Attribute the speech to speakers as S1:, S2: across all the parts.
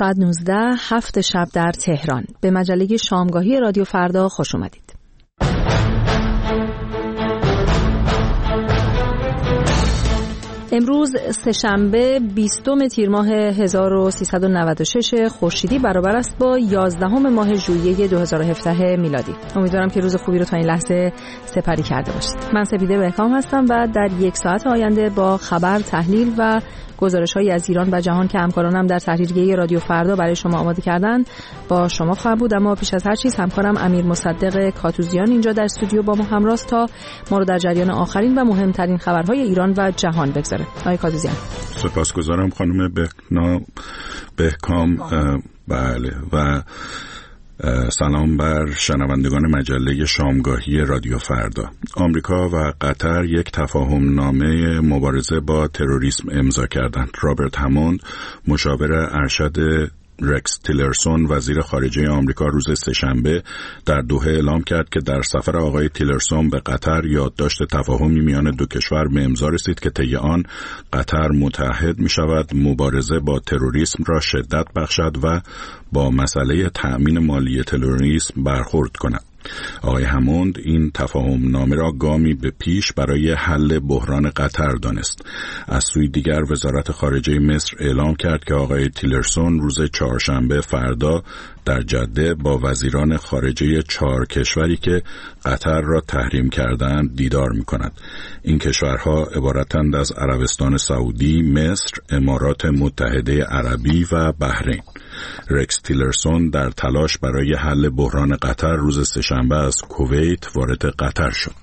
S1: ساعت 19 7 شب در تهران. به مجله شامگاهی رادیو فردا خوش اومدید. امروز سه‌شنبه 20 تیر ماه 1396 خورشیدی برابر است با 11 ماه ژوئیه 2017 میلادی. امیدوارم که روز خوبی رو تا این لحظه سپری کرده باشید. من سپیده بهکام هستم و در یک ساعت آینده با خبر، تحلیل و گزارش‌هایی از ایران و جهان که همکارانم در تحریریه رادیو فردا برای شما آماده کردن با شما خواهم بود. اما پیش از هر چیز همکارم امیر مصدق کاتوزیان اینجا در استودیو با ما همراست تا ما رو در جریان آخرین و مهمترین خبرهای ایران و جهان بگذاره. آقای کاتوزیان.
S2: سپاسگزارم خانم بهکام. بله و سلام بر شنوندگان مجله شامگاهی رادیو فردا. آمریکا و قطر یک تفاهم نامه مبارزه با تروریسم امضا کردند. رابرت هموند مشاور ارشد رکس تیلرسون وزیر خارجه آمریکا روز سه‌شنبه در دوحه اعلام کرد که در سفر آقای تیلرسون به قطر یادداشت تفاهمی میان دو کشور به امضا رسید که طی آن قطر متحد می شود مبارزه با تروریسم را شدت بخشد و با مسئله تأمین مالی تروریسم برخورد کند. آقای هموند این تفاهم نامه را گامی به پیش برای حل بحران قطر دانست. از سوی دیگر وزارت خارجه مصر اعلام کرد که آقای تیلرسون روز چهارشنبه فردا در جده با وزیران خارجه 4 کشوری که قطر را تحریم کردند دیدار می‌کند. این کشورها عبارتند از عربستان سعودی، مصر، امارات متحده عربی و بحرین. رکس تیلرسون در تلاش برای حل بحران قطر روز سه‌شنبه از کویت وارد قطر شد.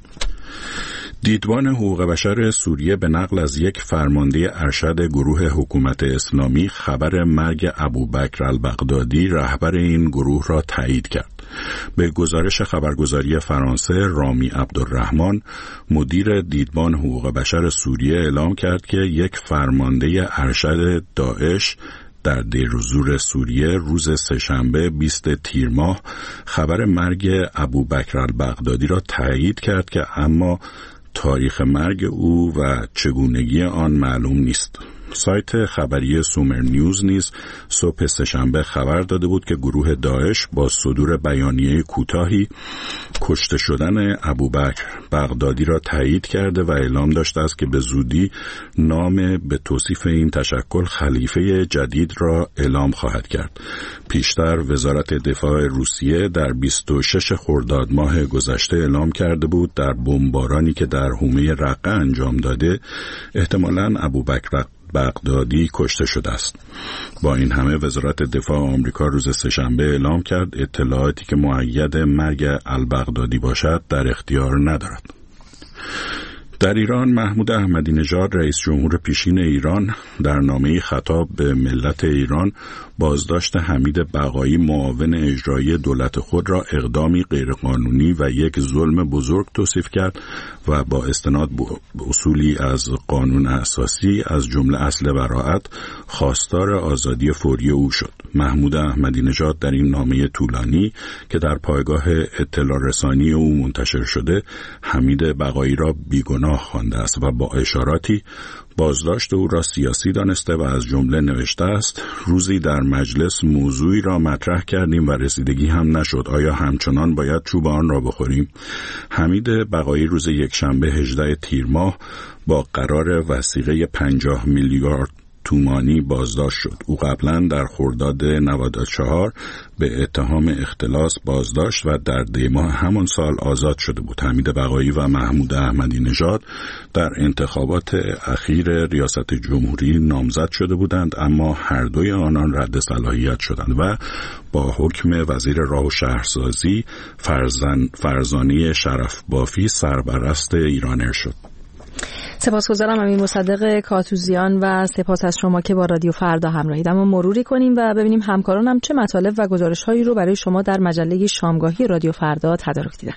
S2: دیدبان حقوق بشر سوریه به نقل از یک فرمانده ارشد گروه حکومت اسلامی خبر مرگ ابوبکر البغدادی رهبر این گروه را تایید کرد. به گزارش خبرگزاری فرانسه، رامی عبدالرحمن مدیر دیدبان حقوق بشر سوریه اعلام کرد که یک فرمانده ارشد داعش در دیر و-زور سوریه روز سه‌شنبه 20 تیر ماه خبر مرگ ابوبکر البغدادی را تایید کرد که اما تاریخ مرگ او و چگونگی آن معلوم نیست. سایت خبری سومر نیوز نیز صبح سه‌شنبه خبر داده بود که گروه داعش با صدور بیانیه کوتاهی کشته شدن ابوبکر بغدادی را تایید کرده و اعلام داشته است که به زودی نام به توصیف این تشکل خلیفه جدید را اعلام خواهد کرد. پیشتر وزارت دفاع روسیه در 26 خرداد ماه گذشته اعلام کرده بود در بمبارانی که در حومه رقه انجام داده احتمالاً ابوبکر بغدادی کشته شده است. با این همه وزارت دفاع آمریکا روز سه‌شنبه اعلام کرد اطلاعاتی که مؤید مرگ البغدادی باشد در اختیار ندارد. در ایران محمود احمدی نژاد رئیس جمهور پیشین ایران در نامه‌ای خطاب به ملت ایران بازداشت حمید بقایی معاون اجرایی دولت خود را اقدامی غیرقانونی و یک ظلم بزرگ توصیف کرد و با استناد به اصولی از قانون اساسی از جمله اصل براءت خواستار آزادی فوری او شد. محمود احمدی نژاد در این نامه طولانی که در پایگاه اطلاع رسانی او منتشر شده حمید بقایی را بیگناه خوانده است و با اشاراتی بازداشت او را سیاسی دانسته و از جمله نوشته است: روزی در مجلس موضوعی را مطرح کردیم و رسیدگی هم نشد. آیا همچنان باید چوب آن را بخوریم؟ حمید بقایی روز یکشنبه 18 تیر ماه با قرار وثیقه 50 میلیارد تومانی بازداشت شد. او قبلا در خرداد 94 به اتهام اختلاس بازداشت و در دی ماه همان سال آزاد شده بود. حمید بقایی و محمود احمدی نژاد در انتخابات اخیر ریاست جمهوری نامزد شده بودند، اما هر دوی آنان رد صلاحیت شدند و با حکم وزیر راه و شهرسازی فرزانه شرف بافی سرپرست ایران شد.
S1: سپاسگزارم امیر مصدق کاتوزیان و سپاس از شما که با رادیو فردا همراهید. اما مروری کنیم و ببینیم همکارانم چه مطالب و گزارش‌هایی رو برای شما در مجله شامگاهی رادیو فردا تدارک دیدن.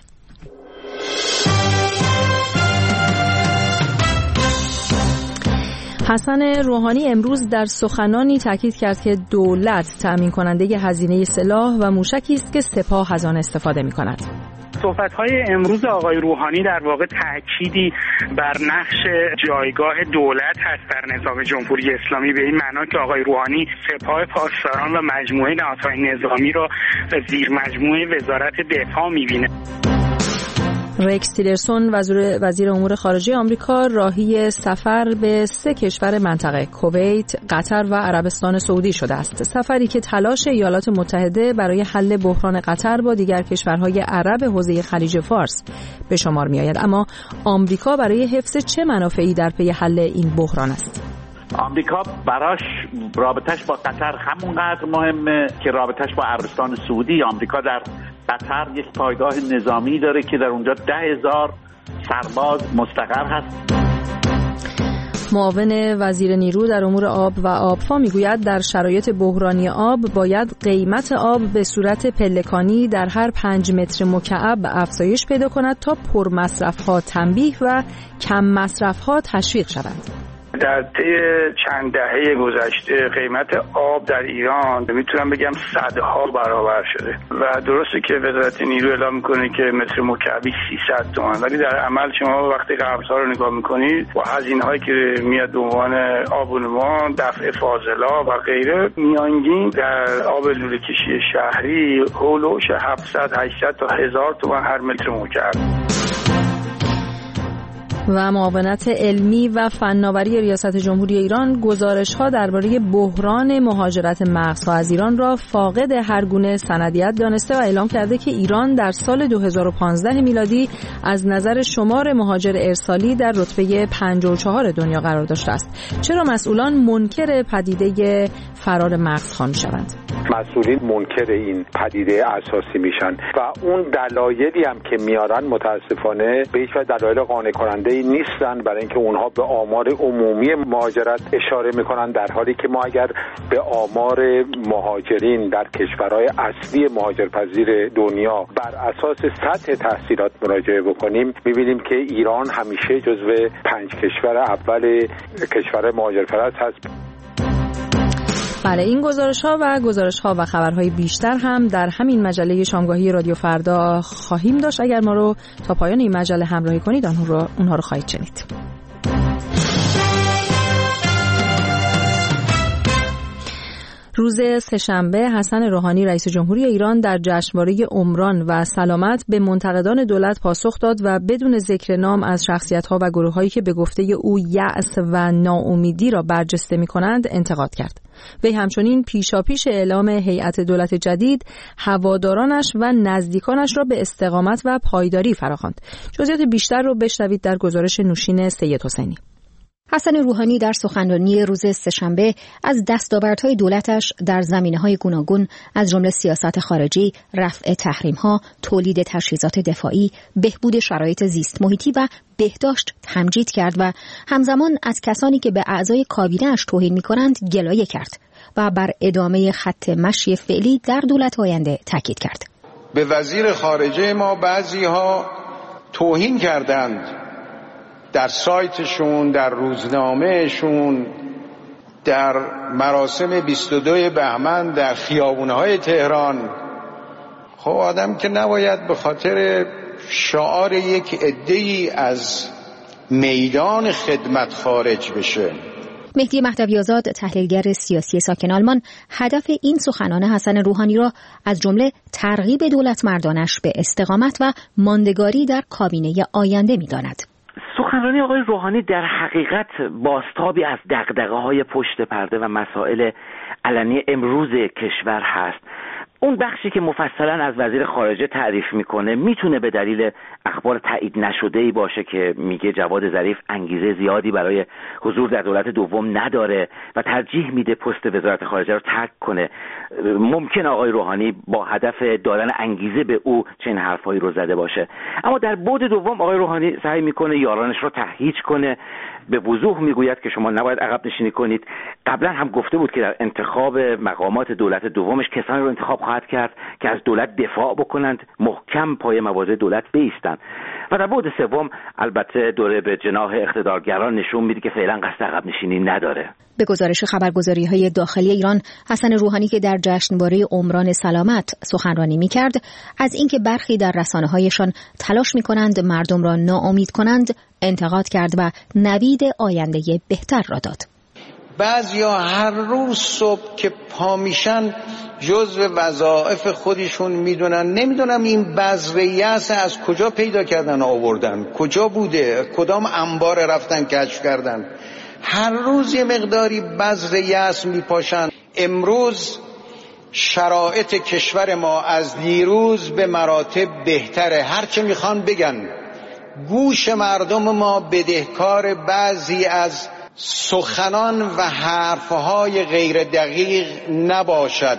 S1: حسن روحانی امروز در سخنانی تاکید کرد که دولت تأمین کننده هزینه سلاح و موشکی است که سپاه از آن استفاده می‌کند.
S3: صحبت‌های امروز آقای روحانی در واقع تأکیدی بر نقش جایگاه دولت هست در نظام جمهوری اسلامی، به این معنا که آقای روحانی سپاه پاسداران و مجموعه نهادهای نظامی را زیر مجموعه وزارت دفاع می‌بینه.
S1: رکس تیلرسون وزیر امور خارجه آمریکا راهی سفر به 3 کشور منطقه کویت، قطر و عربستان سعودی شده است. سفری که تلاش ایالات متحده برای حل بحران قطر با دیگر کشورهای عرب حوزه خلیج فارس به شمار می آید. اما آمریکا برای حفظ چه منافعی در پی حل این بحران است؟
S4: آمریکا براش رابطش با قطر همونقدر مهمه که رابطش با عربستان سعودی. آمریکا در قطر یک پایگاه نظامی داره که در اونجا 10,000 سرباز مستقر هست.
S1: معاون وزیر نیرو در امور آب و آبفا میگوید در شرایط بحرانی آب باید قیمت آب به صورت پلکانی در هر 5 متر مکعب افزایش پیدا کند تا پرمصرف‌ها تنبیه و کم مصرف‌ها تشویق شوند.
S3: در طی چند دهه گذشته قیمت آب در ایران میتونم بگم صدها برابر شده و درسته که وزارت نیرو اعلام میکنه که متر مکعبی 300 تومان، ولی در عمل شما وقتی قرض‌ها رو نگاه میکنید با هزینه‌هایی که میاد به عنوان آبونمان، دفع فاضلاب و غیره، میانگین در آب لوله کشی شهری هولوش 700 800 تا 1000 تومان هر متر مکعب.
S1: و معاونت علمی و فناوری ریاست جمهوری ایران گزارش‌ها درباره بحران مهاجرت مغزها از ایران را فاقد هر گونه سندیت دانسته و اعلام کرده که ایران در سال 2015 میلادی از نظر شمار مهاجر ارسالی در رتبه 54 دنیا قرار داشته است. چرا مسئولان منکر پدیده فرار مغزها می‌شوند؟
S5: مسئولین منکر این پدیده اساسی میشن و اون دلایلی هم که میارن متاسفانه به هیچ وجه دلایل قانع کننده نیستن، برای اینکه اونها به آمار عمومی مهاجرت اشاره میکنن، در حالی که ما اگر به آمار مهاجرین در کشورهای اصلی مهاجرپذیر دنیا بر اساس سطح تحصیلات مراجعه بکنیم، میبینیم که ایران همیشه جزو 5 کشور اول کشور مهاجرپرست هست.
S1: بله، این گزارش‌ها و خبرهای بیشتر هم در همین مجله شامگاهی رادیو فردا خواهیم داشت. اگر ما رو تا پایان این مجله همراهی کنید اونها رو خواهید شنید. روز سه‌شنبه حسن روحانی رئیس جمهوری ایران در جشنواره عمران و سلامت به منتقدان دولت پاسخ داد و بدون ذکر نام از شخصیت‌ها و گروه‌هایی که به گفته او یأس و ناامیدی را برجسته می‌کنند انتقاد کرد. وی همچنین پیشاپیش اعلام هیئت دولت جدید هوادارانش و نزدیکانش را به استقامت و پایداری فراخواند. جزئیات بیشتر رو بشنوید در گزارش نوشین سید حسینی.
S6: حسن روحانی در سخنرانی روز سه‌شنبه از دستاوردهای دولتش در زمینه‌های گوناگون از جمله سیاست خارجی، رفع تحریم‌ها، تولید تجهیزات دفاعی، بهبود شرایط زیست محیطی و بهداشت تمجید کرد و همزمان از کسانی که به اعضای کابینه‌اش توهین می‌کنند گلایه کرد و بر ادامه خط مشی فعلی در دولت آینده تاکید کرد.
S7: به وزیر خارجه ما بعضی‌ها توهین کردند، در سایتشون، در روزنامهشون، در مراسم 22 بهمن در خیابون‌های تهران. خب آدم که نباید به خاطر شعار یک عده‌ای از میدان خدمت خارج بشه.
S6: مهدی مهدوی آزاد، تحلیلگر سیاسی ساکن آلمان، هدف این سخنان حسن روحانی را از جمله ترغیب دولت مردانش به استقامت و ماندگاری در کابینه آینده می‌داند.
S8: سخنرانی آقای روحانی در حقیقت بازتابی از دغدغه‌های پشت پرده و مسائل علنی امروز کشور هست. اون بخشی که مفصلا از وزیر خارجه تعریف میکنه میتونه به دلیل اخبار تایید نشده‌ای باشه که میگه جواد ظریف انگیزه زیادی برای حضور در دولت دوم نداره و ترجیح میده پست وزارت خارجه رو ترک کنه. ممکن آقای روحانی با هدف دادن انگیزه به او چنین حرفایی رو زده باشه، اما در بعد دوم آقای روحانی سعی میکنه یارانش رو تهییج کنه. به وضوح میگوید که شما نباید عقب نشینی کنید. قبلا هم گفته بود که در انتخاب مقامات دولت دومش کسانی رو انتخاب خواهد خواهد کرد که از دولت دفاع بکنند، محکم پای مواضع دولت بایستند. و در بعد سوم البته دوره به جناح اقتدارگران نشون میده که فعلا قصد عقب نشینی نداره.
S6: به گزارش خبرگزاری‌های داخلی ایران، حسن روحانی که در جشنواره عمران سلامت سخنرانی می‌کرد، از اینکه برخی در رسانه‌هایشان تلاش می‌کنند مردم را ناامید کنند، انتقاد کرد و نوید آینده بهتر را داد.
S7: بعضیا هر روز صبح که پا میشن جزو وظایف خودشون میدونن، نمیدونم این بذر یأس از کجا پیدا کردن آوردن، کجا بوده، کدام انبار رفتن کشف کردن. هر روز یه مقداری بذر یأس میپاشن. امروز شرایط کشور ما از دیروز به مراتب بهتره. هرچه میخوان بگن، گوش مردم ما بدهکار بعضی از سخنان و حرفهای غیر دقیق نباشد.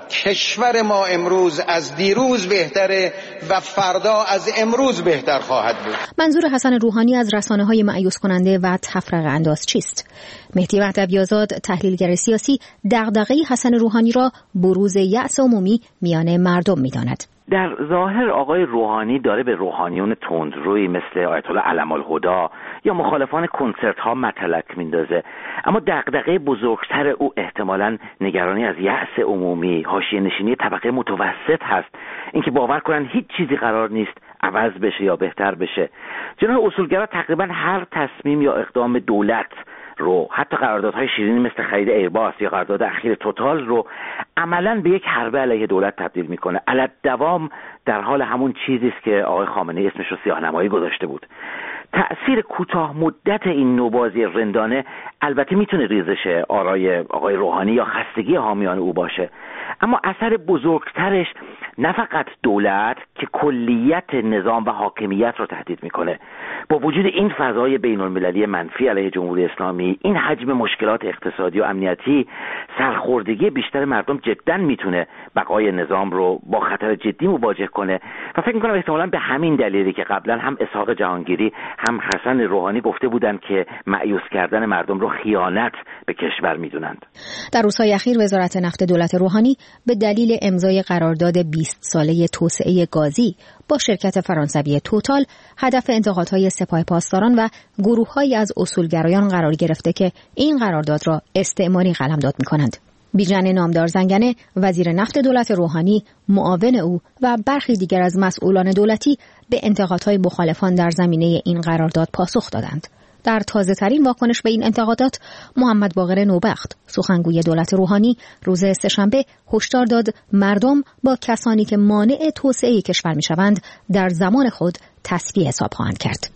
S7: کشور ما امروز از دیروز بهتره و فردا از امروز بهتر خواهد بود.
S6: منظور حسن روحانی از رسانه‌های مایوس کننده و تفرقه انداز چیست؟ مهدی وحدوی آزاد، تحلیلگر سیاسی، دغدغه حسن روحانی را بروز یأس عمومی میان مردم می‌داند.
S8: در ظاهر آقای روحانی داره به روحانیون تندروی مثل آیت الله علم الهدی یا مخالفان کنسرت ها مطلق میندازه، اما دغدغه بزرگتر او احتمالاً نگرانی از یأس عمومی، حاشیه نشینی طبقه متوسط هست، اینکه باور کنن هیچ چیزی قرار نیست عوض بشه یا بهتر بشه. جناح اصولگرا تقریبا هر تصمیم یا اقدام دولت رو، حتی قراردادهای شیرینی مثل خرید ایرباس یا قرارداد اخیر توتال رو عملاً به یک حربه علیه دولت تبدیل میکنه. علت دوام در حال همون چیزی است که آقای خامنه‌ای اسمش رو سیاه‌نمایی گذاشته بود. تأثیر کوتاه مدت این نوبازی رندانه البته میتونه ریزش آرای آقای روحانی یا خستگی حامیان او باشه، اما اثر بزرگترش نه فقط دولت که کلیت نظام و حاکمیت رو تهدید میکنه. با وجود این فضای بین المللی منفی علیه جمهوری اسلامی، این حجم مشکلات اقتصادی و امنیتی، سرخوردگی بیشتر مردم جدا میتونه بقای نظام رو با خطر جدی مواجه کنه و فکر میکنم احتمالاً به همین دلیلی که قبلا هم اسحاق جهانگیری هم حسن روحانی گفته بودند که مأیوس کردن مردم رو خیانت به کشور میدونند.
S6: در روزهای اخیر وزارت نفت دولت روحانی به دلیل امضای قرارداد 20 ساله توسعه گازی با شرکت فرانسوی توتال هدف انتقادهای سپاه پاسداران و گروه‌هایی از اصولگرایان قرار گرفته که این قرارداد را استعماری قلمداد می‌کنند. بیژن نامدار زنگنه، وزیر نفت دولت روحانی، معاون او و برخی دیگر از مسئولان دولتی به انتقادهای مخالفان در زمینه این قرارداد پاسخ دادند. در تازه‌ترین واکنش به این انتقادات، محمد باقر نوبخت، سخنگوی دولت روحانی، روز سه‌شنبه هشدار داد مردم با کسانی که مانع توسعه کشور می‌شوند در زمان خود تسبیح حساب خواهند کرد.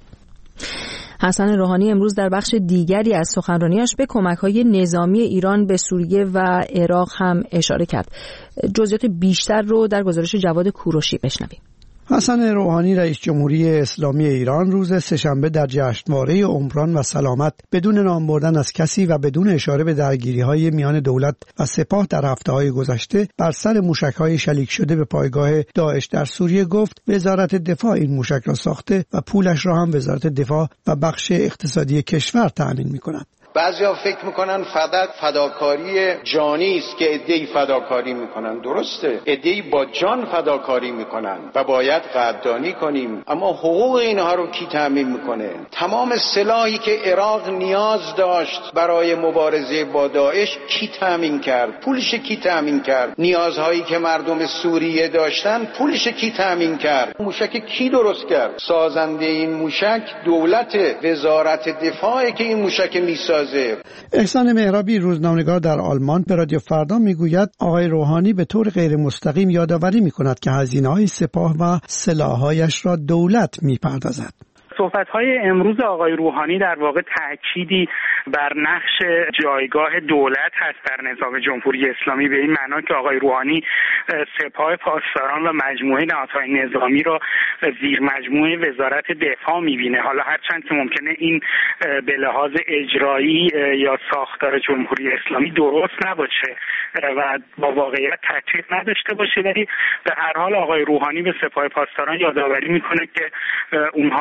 S1: حسن روحانی امروز در بخش دیگری از سخنرانیش به کمک‌های نظامی ایران به سوریه و عراق هم اشاره کرد. جزئیات بیشتر رو در گزارش جواد کوروشی بشنویم.
S9: حسن روحانی رئیس جمهوری اسلامی ایران روز سه‌شنبه در جشنواره عمران و سلامت بدون نام بردن از کسی و بدون اشاره به درگیری‌های میان دولت و سپاه در هفته‌های گذشته بر سر موشک‌های شلیک شده به پایگاه داعش در سوریه گفت وزارت دفاع این موشک را ساخته و پولش را هم وزارت دفاع و بخش اقتصادی کشور تأمین می‌کند.
S7: بعضیا فکر میکنن فداکاری جانی است که عده‌ای فداکاری میکنن. درسته، عده‌ای با جان فداکاری میکنن و باید قدردانی کنیم، اما حقوق اینها رو کی تامین میکنه؟ تمام سلاحی که عراق نیاز داشت برای مبارزه با داعش کی تامین کرد؟ پولش کی تامین کرد؟ نیازهایی که مردم سوریه داشتن پولش کی تامین کرد؟ موشک کی درست کرد؟ سازنده این موشک دولت، وزارت دفاع که این موشک میسازه.
S9: احسان مهرابی، روزنامه‌نگار در آلمان، به رادیو فردا میگوید آقای روحانی به طور غیر مستقیم یادآوری میکند که هزینه‌های سپاه و سلاح‌هایش را دولت میپردازد.
S10: صحبت‌های امروز آقای روحانی در واقع تأکیدی بر نقش جایگاه دولت هست در نظام جمهوری اسلامی، به این معنا که آقای روحانی سپاه پاسداران و مجموعه نهادهای نظامی را زیر مجموعه وزارت دفاع می‌بینه. حالا هرچند که ممکنه این به لحاظ اجرایی یا ساختار جمهوری اسلامی درست نباشه و با واقعیت تطبیق نداشته باشه، ولی به هر حال آقای روحانی به سپاه پاسداران یادآوری می‌کنه که اونها به لحاظ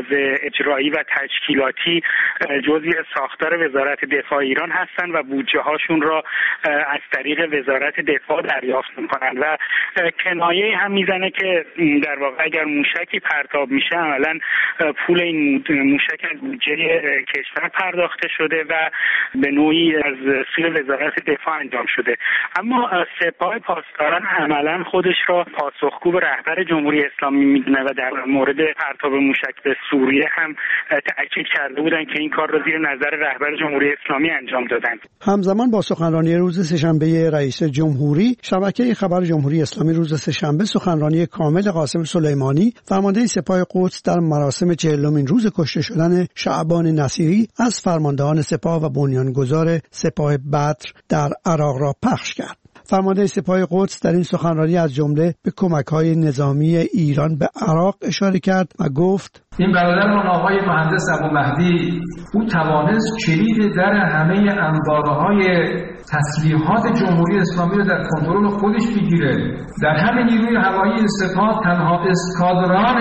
S10: لحاظ اجرایی و تشکیلاتی جزئی ساختار وزارت دفاع ایران هستند و بودجه هاشون را از طریق وزارت دفاع دریافت میکنن و کنایه هم میزنه که در واقع اگر موشکی پرتاب میشه عملا پول این موشک از بودجه کشور پرداخته شده و به نوعی از سوی وزارت دفاع انجام شده. اما سپاه پاسداران عملا خودش را پاسخگو به رهبر جمهوری اسلامی میدونه و در مورد پرتاب موشک به سوریه هم تاکید کرده بودن که این کار را زیر نظر رهبر جمهوری اسلامی انجام دادند.
S9: همزمان با سخنرانی روز سه‌شنبه رئیس جمهوری، شبکه خبر جمهوری اسلامی روز سه‌شنبه سخنرانی کامل قاسم سلیمانی، فرمانده سپاه قدس، در مراسم 40مین روز کشته شدن شعبان نصیری از فرماندهان سپاه و بنیانگذار سپاه بدر در عراق را پخش کرد. فرمانده سپاه قدس در این سخنرانی از جمله به کمک‌های نظامی ایران به عراق اشاره کرد و گفت:
S11: این برادرمان آقای مهندس ابومهدی، او توانست کلید در همه انبارهای تسلیحات جمهوری اسلامی رو در کنترل خودش بگیره. در همه نیروی هوایی سپاه تنها اسکادران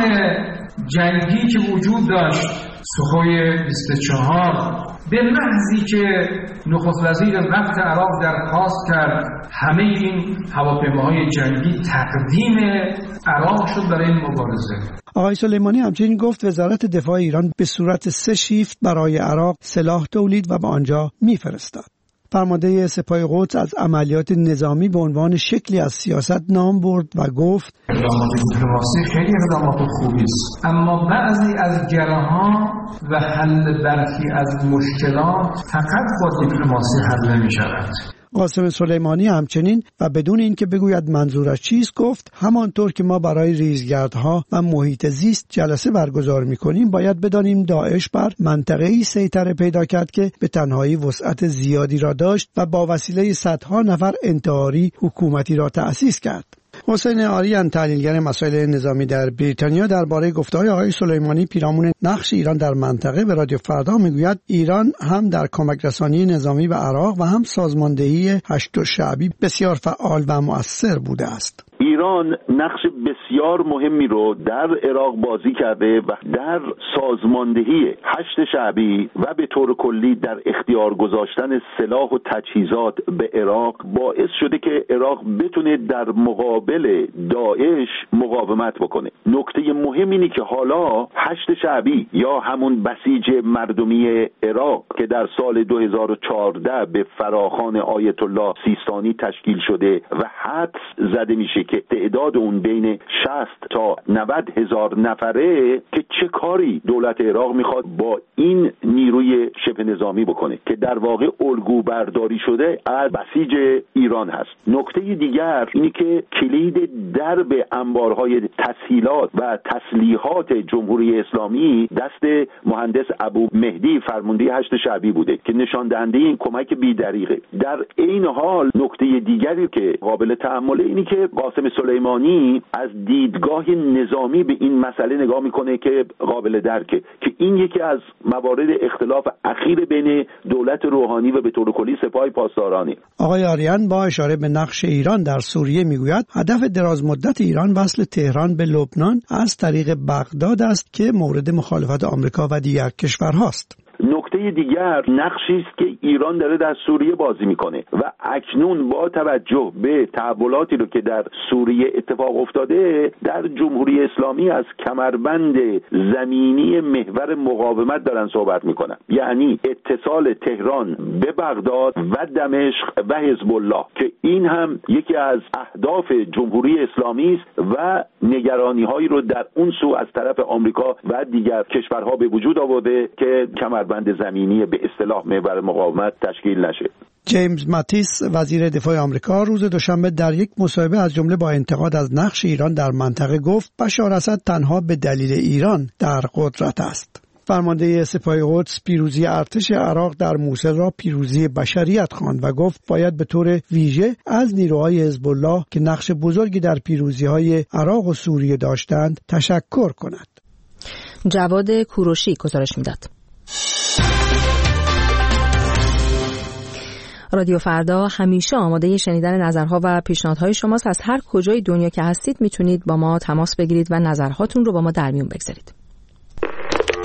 S11: جنگی که وجود داشت، سوخوی 24، به محضی که نخست وزیر وقت عراق درخواست کرد همه این هواپیماهای جنگی تقدیم عراق شد برای این مبارزه.
S9: آقای سلیمانی همچنین گفت وزارت دفاع ایران به صورت 3 شیفت برای عراق سلاح تولید و به آنجا می‌فرستاد. فرمانده سپاه قدس از عملیات نظامی به عنوان شکلی از سیاست نام برد و گفت:
S11: اقدامات دیپلماسی خیلی اقدامات خوبی است، اما بعضی از گره‌ها و حل برخی از مشکلات فقط با دیپلماسی حل نمی‌شود.
S9: قاسم سلیمانی همچنین و بدون اینکه بگوید منظورش چیست گفت: همانطور که ما برای ریزگردها و محیط زیست جلسه برگزار می‌کنیم، باید بدانیم داعش بر منطقه‌ای سیطره پیدا کرد که به تنهایی وسعت زیادی را داشت و با وسیله صدها نفر انتحاری حکومتی را تأسیس کرد. حسین آریان، تحلیلگر مسائل نظامی در بریتانیا، درباره گفته‌های آقای سلیمانی پیرامون نقش ایران در منطقه به رادیو فردا میگوید ایران هم در کمک رسانی نظامی به عراق و هم سازماندهی هشت شعبی بسیار فعال و مؤثر بوده است.
S4: ایران نقش بسیار مهمی رو در عراق بازی کرده و در سازماندهی هشت شعبی و به طور کلی در اختیار گذاشتن سلاح و تجهیزات به عراق باعث شده که عراق بتونه در مقابل داعش مقاومت بکنه. نکته مهم اینه که حالا هشت شعبی یا همون بسیج مردمی عراق که در سال 2014 به فراخوان آیت الله سیستانی تشکیل شده و حدس زده میشه که تعداد اون بین 60 تا 90 هزار نفره، که چه کاری دولت عراق میخواد با این نیروی شبه نظامی بکنه که در واقع الگو برداری شده از بسیج ایران هست. نکته دیگر اینی که کلید درب انبارهای تسهیلات و تسلیحات جمهوری اسلامی دست مهندس ابومهدی فرمانده هشت شعبی بوده که نشان دهنده این کمک بی‌دریغه. در این حال نکته دیگری که قابل تأمله اینی که قاسم سلیمانی از دیدگاه نظامی به این مسئله نگاه میکنه که قابل درکه که این یکی از موارد اختلاف اخیر بین دولت روحانی و به طور کلی سپاه پاسدارانه.
S9: آقای آریان با اشاره به نقش ایران در سوریه میگوید هدف دراز مدت ایران وصل تهران به لبنان از طریق بغداد است که مورد مخالفت آمریکا و دیگر کشورهاست.
S4: نکته دیگر نقشی است که ایران داره در سوریه بازی میکنه و اکنون با توجه به تحولاتی رو که در سوریه اتفاق افتاده، در جمهوری اسلامی از کمربند زمینی محور مقاومت دارن صحبت میکنن، یعنی اتصال تهران به بغداد و دمشق و حزب الله، که این هم یکی از اهداف جمهوری اسلامی است و نگرانی هایی رو در اون سو از طرف آمریکا و دیگر کشورها به وجود آورده که کمربند زمینی به اصطلاح محور مقاومت تشکیل نشه.
S9: جیمز ماتیس، وزیر دفاع آمریکا، روز دوشنبه در یک مصاحبه از جمله با انتقاد از نقش ایران در منطقه گفت بشار اسد تنها به دلیل ایران در قدرت است. فرمانده سپاه قدس پیروزی ارتش عراق در موصل را پیروزی بشریت خواند و گفت باید به طور ویژه از نیروهای حزب الله که نقش بزرگی در پیروزی‌های عراق و سوریه داشتند تشکر کند.
S1: جواد کوروشی گزارش می‌داد. رادیو فردا همیشه آماده شنیدن نظرها و پیشنهادهای شماست. از هر کجای دنیا که هستید میتونید با ما تماس بگیرید و نظرهاتون رو با ما در میون بگذارید.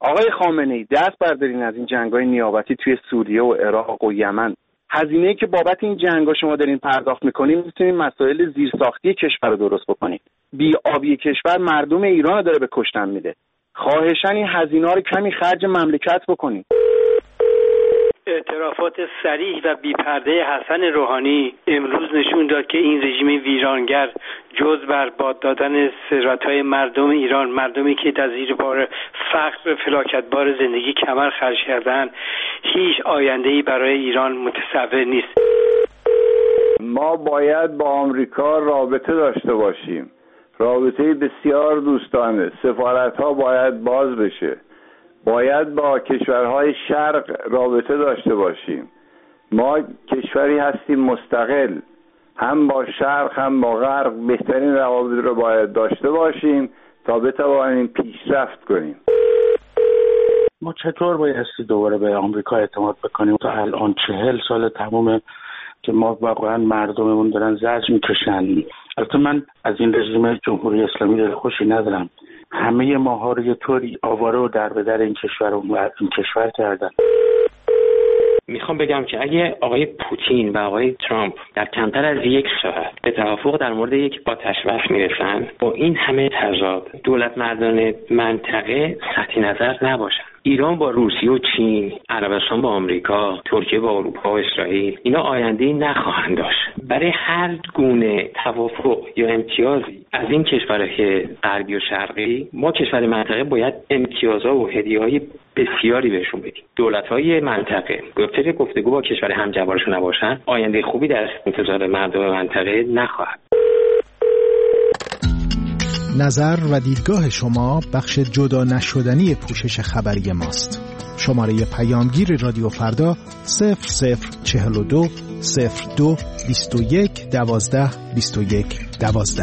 S12: آقای خامنه‌ای دست بردارین از این جنگ‌های نیابتی توی سوریه و عراق و یمن. هزینه‌ای که بابت این جنگ‌ها شما دارین پرداخت می‌کنین می‌تونین مسائل زیرساختی کشور رو درست بکنین. بی‌آبی کشور مردم ایران رو داره به کشتن میده. خواهشاً این هزینه‌ها رو کمی خرج مملکت بکنین.
S13: اعترافات صریح و بی‌پرده حسن روحانی امروز نشون داد که این رژیم ویرانگر جز بر باد دادن ثروت‌های مردم ایران، مردمی که در زیر بار فقر فلاکتبار زندگی کمر خرج کردند، هیچ آینده‌ای برای ایران متصور نیست.
S14: ما باید با آمریکا رابطه داشته باشیم، رابطه بسیار دوستانه. سفارت‌ها باید باز بشه، باید با کشورهای شرق رابطه داشته باشیم. ما کشوری هستیم مستقل، هم با شرق هم با غرب بهترین روابط رو باید داشته باشیم تا بتوانیم پیشرفت کنیم.
S15: ما چطور بایستی دوباره به آمریکا اعتماد بکنیم؟ تا الان 40 سال تمومه که ما واقعا مردممون دارن زجر میکشن. البته من از این رژیم جمهوری اسلامی دل خوشی ندارم. همه ماها رو یه طوری آواره و در به در این کشور کردن.
S16: میخوام بگم که اگه آقای پوتین و آقای ترامپ در کمتر از یک ساعت به توافق در مورد یک آتش بس میرسن، با این همه تضاد دولت مردان منطقه سطحی نظر نباشن. ایران با روسیه و چین، عربستان با آمریکا، ترکیه با اروپا و اسرائیل، اینا آینده‌ای نخواهند داشت. برای هر گونه توافق یا امتیازی از این کشورهای غربی و شرقی، ما کشور منطقه باید امتیازها و هدیه‌های بسیاری بهشون بدیم. دولت‌های منطقه گفتگو گفتگو با کشور همجوارشون نباشن، آینده خوبی در انتظار مردم منطقه نخواهد.
S17: نظر و دیدگاه شما بخش جدا نشدنی پوشش خبری ماست. شماره پیامگیر رادیو فردا 0042 02 21 12 21 12.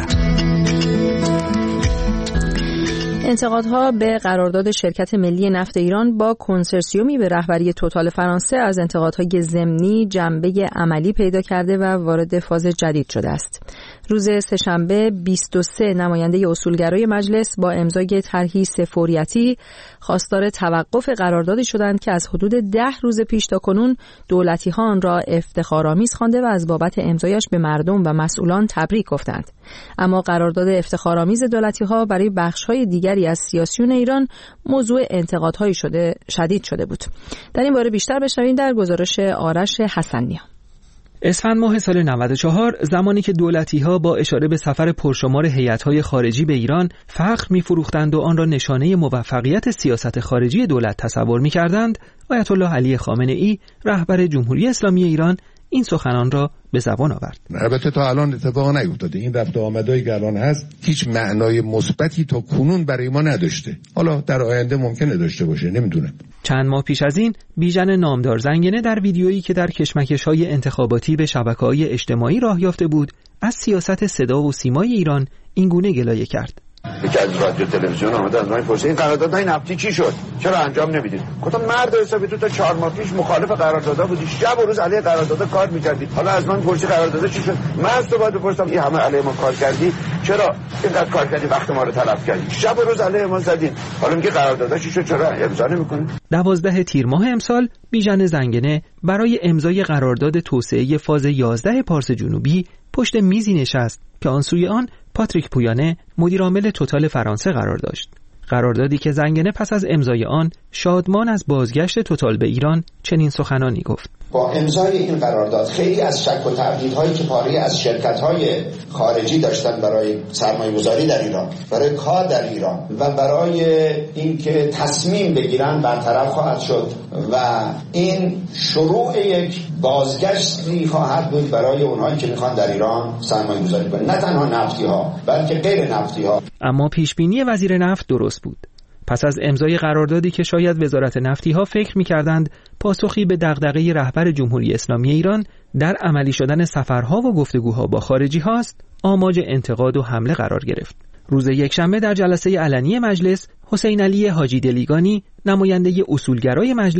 S1: انتقادها به قرارداد شرکت ملی نفت ایران با کنسرسیومی به رهبری توتال فرانسه از انتقادهای ضمنی جنبه عملی پیدا کرده و وارد فاز جدید شده است. روز سه‌شنبه 23 نماینده اصولگرای مجلس با امضای طرحی سفوریتی خواستار توقف قراردادی شدند که از حدود 10 روز پیش تا کنون دولتی‌ها آن را افتخارآمیز خوانده و از بابت امضایش به مردم و مسئولان تبریک گفتند. اما قرارداد افتخارآمیز دولتی‌ها برای بخش‌های دیگری از سیاسیون ایران موضوع انتقادهای شدید شده بود. در این باره بیشتر بشنویم در گزارش آرش حسنی.
S18: اسفند ماه سال 94 زمانی که دولتی‌ها با اشاره به سفر پرشمار هیئت‌های خارجی به ایران فخر می‌فروختند و آن را نشانه موفقیت سیاست خارجی دولت تصور می‌کردند، آیت الله علی خامنه‌ای رهبر جمهوری اسلامی ایران این سخنان را به زبان آورد.
S19: البته تا الان اتفاق نیفتاده. این رفت و آمدایی که الان هست هیچ معنای مثبتی تا کنون برای ما نداشته. حالا در آینده ممکنه داشته باشه، نمیدونم.
S18: چند ماه پیش از این بیژن نامدار زنگنه در ویدیویی که در کشمکش‌های انتخاباتی به شبکه‌های اجتماعی راه یافته بود، از سیاست صدا و سیمای ایران این گونه گلایه کرد.
S20: یکی از رادیو تلویزیون آمده از من پرسید این قراردادهای نفتی چی شد؟ چرا انجام نمیدید؟ گفتم مرد حسابی تو تا 4 ماه پیش مخالف قراردادها بودی، شب و روز علیه قراردادها کار می‌کردی. حالا از من پرسی قراردادها چی شد؟ من از تو باید بپرسم این همه علیه ما کار کردی، چرا اینقدر کار کردی وقت ما رو تلف کردی؟ شب و روز علیه ما زدین. حالا میگه قراردادها چی شد؟ چرا امضا نمی‌کنی؟
S18: 12 تیر ماه امسال بیژن زنگنه برای امضای قرارداد توسعه فاز 11 پارس جنوبی پشت میزی نشست که آن سوی آن پاتریک پویانه مدیرعامل توتال فرانسه قرار داشت. قراردادی که زنگنه پس از امضای آن شادمان از بازگشت توتال به ایران چنین سخنانی گفت:
S21: با امضای این قرارداد خیلی از شک و تردیدهایی که پاره از شرکت‌های خارجی داشتن برای سرمایه‌گذاری در ایران، برای کار در ایران و برای اینکه تصمیم بگیرن برطرف خواهد شد و این شروع یک بازگشتی خواهد بود برای اونهایی که میخوان در ایران سرمایه‌گذاری کنن، نه تنها نفتی‌ها بلکه غیر نفتی‌ها.
S18: اما پیشبینی وزیر نفت درست بود. پس از امضای قراردادی که شاید وزارت نفتی‌ها فکر می‌کردند پاسخی به دغدغه رهبر جمهوری اسلامی ایران در عملی شدن سفرها و گفتگوها با خارجی‌ها است، آماج انتقاد و حمله قرار گرفت. روز یکشنبه در جلسه علنی مجلس، حسین علی حاجی دلیگانی، نماینده اصولگرای مجلس،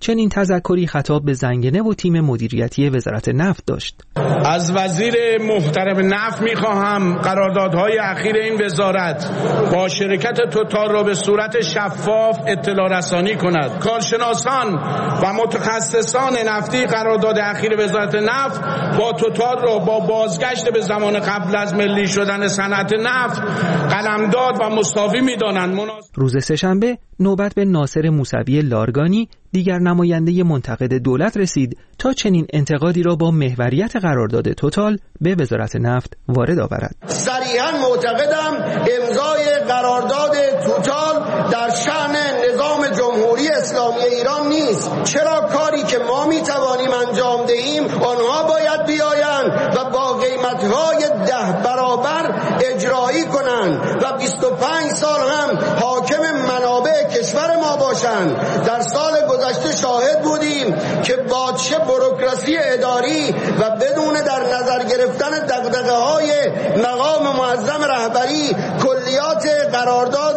S18: چنین تذکری خطاب به زنگنه و تیم مدیریتی وزارت نفت داشت.
S2: از وزیر محترم نفت می‌خواهم قراردادهای اخیر این وزارت با شرکت توتال را به صورت شفاف اطلاع رسانی کند. کارشناسان و متخصصان نفتی قرارداد اخیر وزارت نفت با توتال را با بازگشت به زمان قبل از ملی شدن صنعت نفت قلمداد و مساوی می‌دانند.
S18: روز سه‌شنبه نوبت به ناصر موسوی لارگانی، دیگر نماینده منتقد دولت رسید تا چنین انتقادی را با محوریت قرارداد توتال به وزارت نفت وارد آورد.
S22: صریحاً معتقدم امضای قرارداد توتال در شأن نظام جمهوری اسلامی ایران نیست. چرا کاری که ما میتوانیم انجام دهیم آنها باید بیایند و با قیمت‌های 10 برابر اجرایی کنند و 25 سال هم حاکم منابع کشور ما باشند. در سال گذشته شاهد بودیم که با چه بوروکراسی اداری و بدون در نظر گرفتن دغدغه‌های مقام معظم رهبری کلیات قرارداد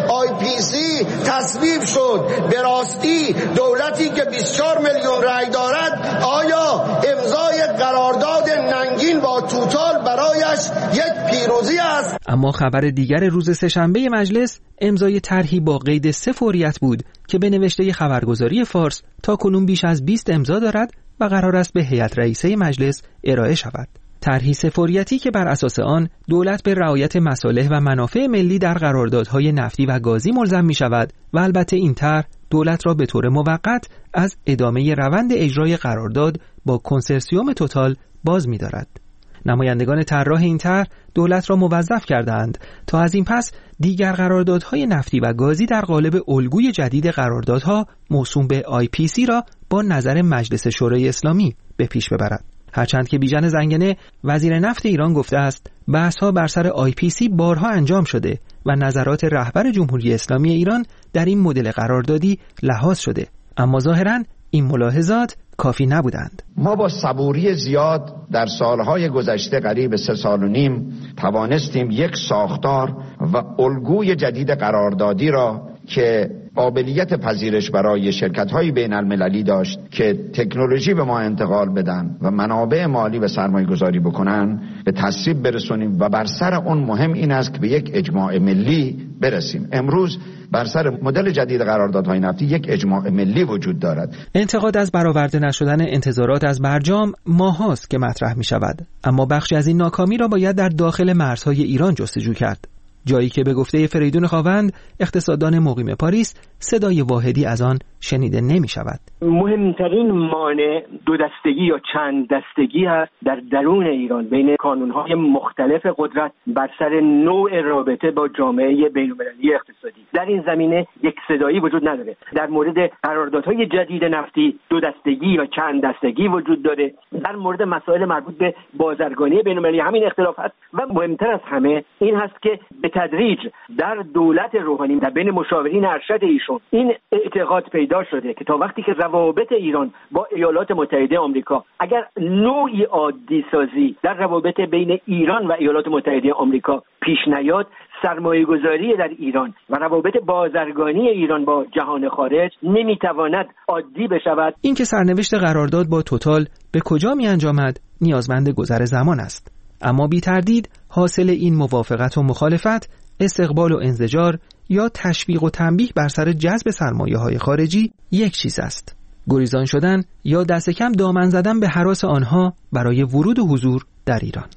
S22: IPC تصویب شد. به راستی دولتی که 24 میلیون رای دارد آیا امضای قرارداد ننگین با توتال برایش یک پیروزی است؟
S18: اما خبر دیگر روز سه‌شنبه مجلس امضای طرحی با قید 3 فوریت بود که به نوشته خبرگزاری فارس تاکنون بیش از 20 امضا دارد و قرار است به هیئت رئیسه مجلس ارائه شود. طرحی 3 فوریتی که بر اساس آن دولت به رعایت مصالح و منافع ملی در قراردادهای نفتی و گازی ملزم می شود و البته این طرح دولت را به طور موقت از ادامه روند اجرای قرارداد با کنسرسیوم توتال باز می دارد. نمایندگان طراح این طرح دولت را موظف کردند تا از این پس دیگر قراردادهای نفتی و گازی در قالب الگوی جدید قراردادها موسوم به IPC را با نظر مجلس شورای اسلامی به پیش ببرد. هرچند که بیژن زنگنه وزیر نفت ایران گفته است بحث‌ها بر سر IPC بارها انجام شده و نظرات رهبر جمهوری اسلامی ایران در این مدل قراردادی لحاظ شده، اما ظاهراً این ملاحظات کافی نبودند.
S21: ما با صبوری زیاد در سالهای گذشته قریب 3 سال و نیم توانستیم یک ساختار و الگوی جدید قراردادی را که قابلیت پذیرش برای شرکت‌های بین‌المللی داشت که تکنولوژی به ما انتقال بدن و منابع مالی و سرمایه‌گذاری بکنن به تصویب برسونیم و بر سر اون مهم این است که به یک اجماع ملی برسیم. امروز بر سر مدل جدید قراردادهای نفتی یک اجماع ملی وجود دارد.
S18: انتقاد از برآورده نشدن انتظارات از برجام ماهاست که مطرح می شود، اما بخشی از این ناکامی را باید در داخل مرزهای ایران جستجو کرد، جایی که به گفته فریدون خاوند اقتصاددان مقیم پاریس صدای واحدی از آن شنیده نمی شود.
S23: مهمترین مانع 2 دستگی یا چند دستگی است در درون ایران بین کانونهای مختلف قدرت بر سر نوع رابطه با جامعه بین‌المللی اقتصادی. در این زمینه یک صدایی وجود نداره. در مورد قراردادهای جدید نفتی 2 دستگی یا چند دستگی وجود داره. در مورد مسائل مربوط به بازرگانی بین‌المللی همین اختلاف هست و مهمتر از همه این هست که به تدریج در دولت روحانی در بین مشاورین ارشد ایشون این اعتقاد پیدا شده که تا وقتی که روابط ایران با ایالات متحده آمریکا اگر نوعی عادی سازی در روابط بین ایران و ایالات متحده آمریکا پیش نیاد، سرمایه گذاری در ایران و روابط بازرگانی ایران با جهان خارج نمیتواند عادی بشود.
S18: این که سرنوشت قرارداد با توتال به کجا می انجامد نیازمند گذر زمان است، اما بی تردید حاصل این موافقت و مخالفت، استقبال و انزجار یا تشویق و تنبیه بر سر جذب سرمایه‌های خارجی یک چیز است. گریزان شدن یا دست کم دامن زدن به هراس آنها برای ورود و حضور در ایران.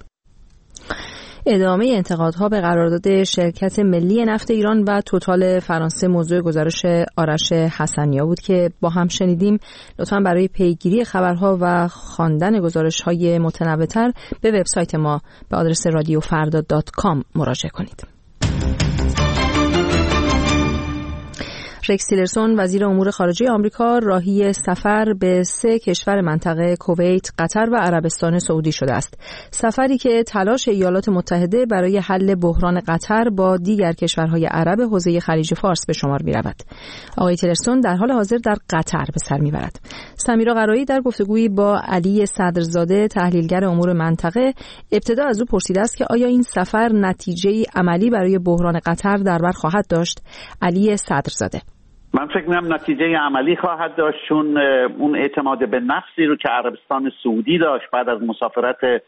S1: ادامه انتقادها به قرارداد شرکت ملی نفت ایران و توتال فرانسه موضوع گزارش آرش حسنیا بود که با هم شنیدیم. لطفاً برای پیگیری خبرها و خواندن گزارش‌های متنوع‌تر به وبسایت ما به آدرس radiofarda.com مراجعه کنید. رکس تیلرسون وزیر امور خارجه آمریکا راهی سفر به 3 کشور منطقه کویت، قطر و عربستان سعودی شده است. سفری که تلاش ایالات متحده برای حل بحران قطر با دیگر کشورهای عرب حوزه خلیج فارس به شمار می‌رود. آقای تیلرسون در حال حاضر در قطر به سر می‌برد. سمیرا قرایی در گفتگویی با علی صدرزاده تحلیلگر امور منطقه ابتدا از او پرسیده است که آیا این سفر نتیجه‌ای عملی برای بحران قطر در بر خواهد داشت؟ علی صدرزاده:
S4: من فکر می‌کنم نتیجه عملی خواهد داشت، چون اون اعتماد به نفسی رو که عربستان سعودی داشت بعد از مسافرت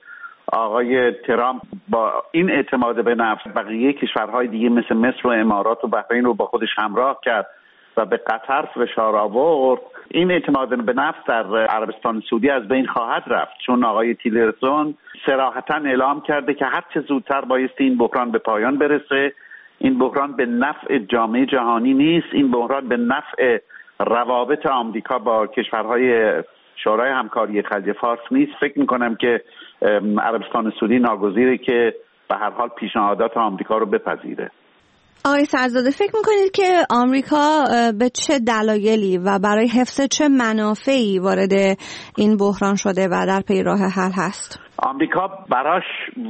S4: آقای ترامپ، با این اعتماد به نفس بقیه کشورهای دیگه مثل مصر و امارات و بحرین رو با خودش همراه کرد و به قطر فشار آورد. این اعتماد به نفس در عربستان سعودی از بین خواهد رفت، چون آقای تیلرسون صراحتاً اعلام کرده که هر چه زودتر بایستی این بحران به پایان برسه. این بحران به نفع جامعه جهانی نیست، این بحران به نفع روابط آمریکا با کشورهای شورای همکاری خلیج فارس نیست. فکر میکنم که عربستان سعودی ناگزیره که به هر حال پیشنهادات آمریکا رو بپذیره.
S3: آقای سرزاده، فکر میکنید که آمریکا به چه دلایلی و برای حفظ چه منافعی وارد این بحران شده و در پی راه حل هست؟
S4: آمریکا براش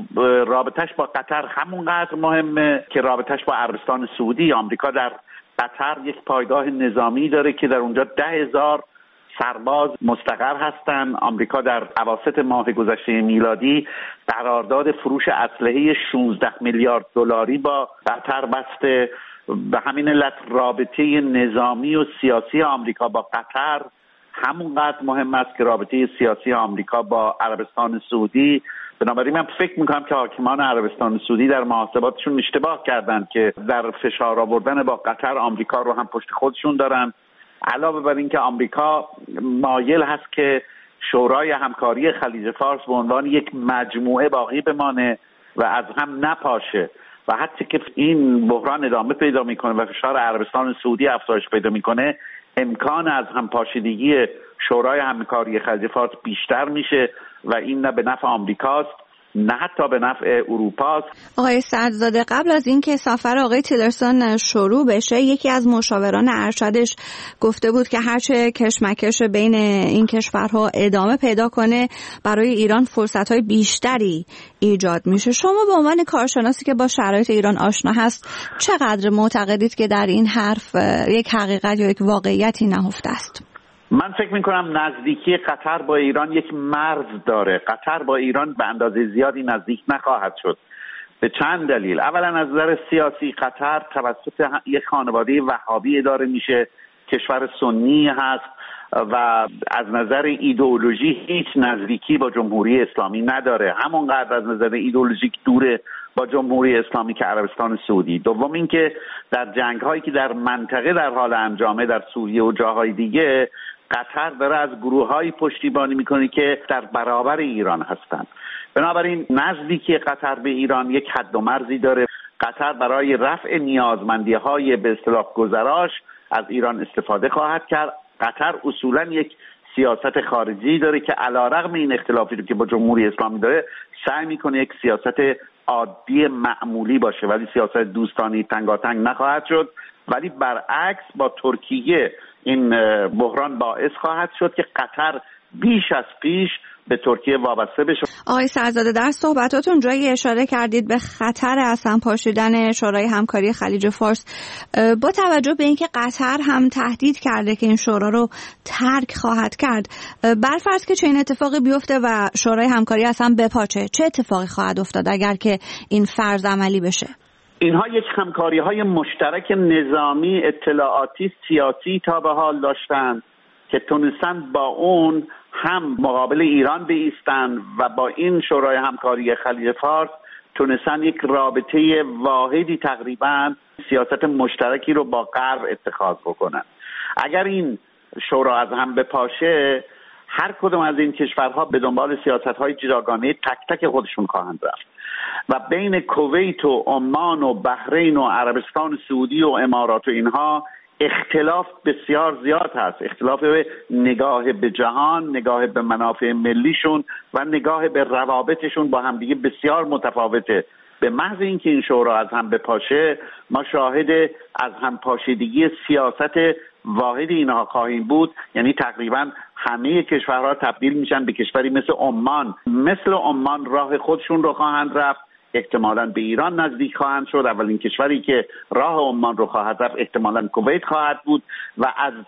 S4: رابطش با قطر همونقدر مهمه که رابطش با عربستان سعودی. آمریکا در قطر یک پایگاه نظامی داره که در اونجا 10,000 سرباز مستقر هستند. آمریکا در اواسط ماه گذشته میلادی قرارداد فروش اسلحه 16 میلیارد دلاری با قطر بسته. به همین علت رابطه نظامی و سیاسی آمریکا با قطر همونقدر مهم است که رابطه سیاسی آمریکا با عربستان سعودی. بنابراین من فکر میکنم که حاکمان عربستان سعودی در محاسباتشون اشتباه کردند که در فشار آوردن با قطر آمریکا رو هم پشت خودشون دارن. علاوه بر این که آمریکا مایل هست که شورای همکاری خلیج فارس به عنوان یک مجموعه باقی بمانه و از هم نپاشه و حتی که این بحران ادامه پیدا میکنه و فشار عربستان سعودی افزایش پیدا میکنه، امکان از هم پاشیدگی شورای همکاری خلیج فارس بیشتر میشه و این نه به نفع آمریکاست نه حتی به نفع اروپاست.
S3: آقای سعدزاده، قبل از اینکه سفر آقای تیلرسون شروع بشه، یکی از مشاوران ارشدش گفته بود که هرچه کشمکش بین این کشورها ادامه پیدا کنه برای ایران فرصت‌های بیشتری ایجاد میشه. شما به عنوان کارشناسی که با شرایط ایران آشنا هست، چقدر معتقدید که در این حرف یک حقیقت یا یک واقعیتی نهفته است؟
S4: من فکر میکنم نزدیکی قطر با ایران یک مرز داره. قطر با ایران به اندازه زیادی نزدیک نخواهد شد به چند دلیل. اولا از نظر سیاسی قطر توسط یک خانواده وهابی اداره میشه، کشور سنی هست و از نظر ایدئولوژی هیچ نزدیکی با جمهوری اسلامی نداره، همونقدر از نظر ایدئولوژیک دوره با جمهوری اسلامی که عربستان سعودی. دوم اینکه در جنگ هایی که در منطقه در حال انجامه در سوریه و جاهای دیگه، قطر داره از گروه‌های پشتیبانی میکنه که در برابر ایران هستند. بنابراین نزدیکی قطر به ایران یک حد و مرزی داره. قطر برای رفع نیازمندی‌های به اصطلاح گذراش از ایران استفاده خواهد کرد. قطر اصولاً یک سیاست خارجی داره که علیرغم این اختلافی رو که با جمهوری اسلامی داره، سعی میکنه یک سیاست عادی معمولی باشه، ولی سیاست دوستانی تنگاتنگ نخواهد شد. ولی برعکس با ترکیه این بحران باعث خواهد شد که قطر بیش از پیش به ترکیه وابسته بشه.
S3: آقای سرزاده، در صحبتاتون جایی اشاره کردید به خطر اصلا پاشیدن شورای همکاری خلیج فارس. با توجه به اینکه قطر هم تهدید کرده که این شورا رو ترک خواهد کرد، برفرض که چه این اتفاقی بیفته و شورای همکاری اصلا بپاچه، چه اتفاقی خواهد افتاد اگر که این فرض عملی بشه؟
S4: اینها یک همکاری‌های مشترک نظامی، اطلاعاتی، سیاسی تا به حال داشتند که تونستن با اون هم مقابل ایران بایستن و با این شورای همکاری خلیج فارس تونستن یک رابطه واحدی تقریبا سیاست مشترکی رو با غرب اتخاذ بکنن. اگر این شورا از هم بپاشه، هر کدوم از این کشورها به دنبال سیاست‌های جداگانه تک تک خودشون خواهند رفت و بین کویت و عمان و بحرین و عربستان سعودی و امارات و اینها اختلاف بسیار زیاد هست. اختلاف به نگاه به جهان، نگاه به منافع ملیشون و نگاه به روابطشون با همدیگه بسیار متفاوته. به محض اینکه این شورا از هم بپاشه، ما شاهد از هم پاشیدگی سیاست واحد اینها خواهیم بود. یعنی تقریبا همه کشورها تبدیل میشن به کشوری مثل عمان. مثل عمان راه خودشون رو خواهند رفت، احتمالاً به ایران نزدیک خواهند شد. اولین کشوری که راه عمان رو خواهد رفت احتمالاً کویت خواهد بود و از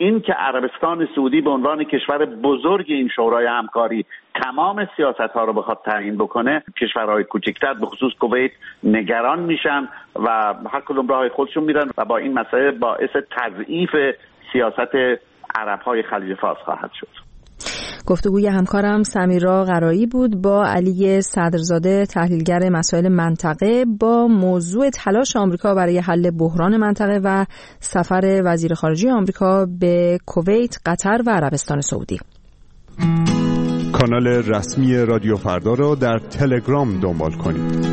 S4: این که عربستان سعودی به عنوان کشور بزرگ این شورای همکاری تمام سیاست‌ها رو بخواد تعیین بکنه، کشورهای کوچکتر به خصوص کویت نگران میشن و هر کدوم راه خودشون میرن و با این مسئله باعث تضعیف سیاست عرب‌های خلیج فارس خواهد شد.
S1: گفتگوی همکارم سمیرا قرایی بود با علی صدرزاده، تحلیلگر مسائل منطقه، با موضوع تلاش آمریکا برای حل بحران منطقه و سفر وزیر خارجه آمریکا به کویت، قطر و عربستان سعودی.
S5: کانال رسمی رادیو فردا را در تلگرام دنبال کنید.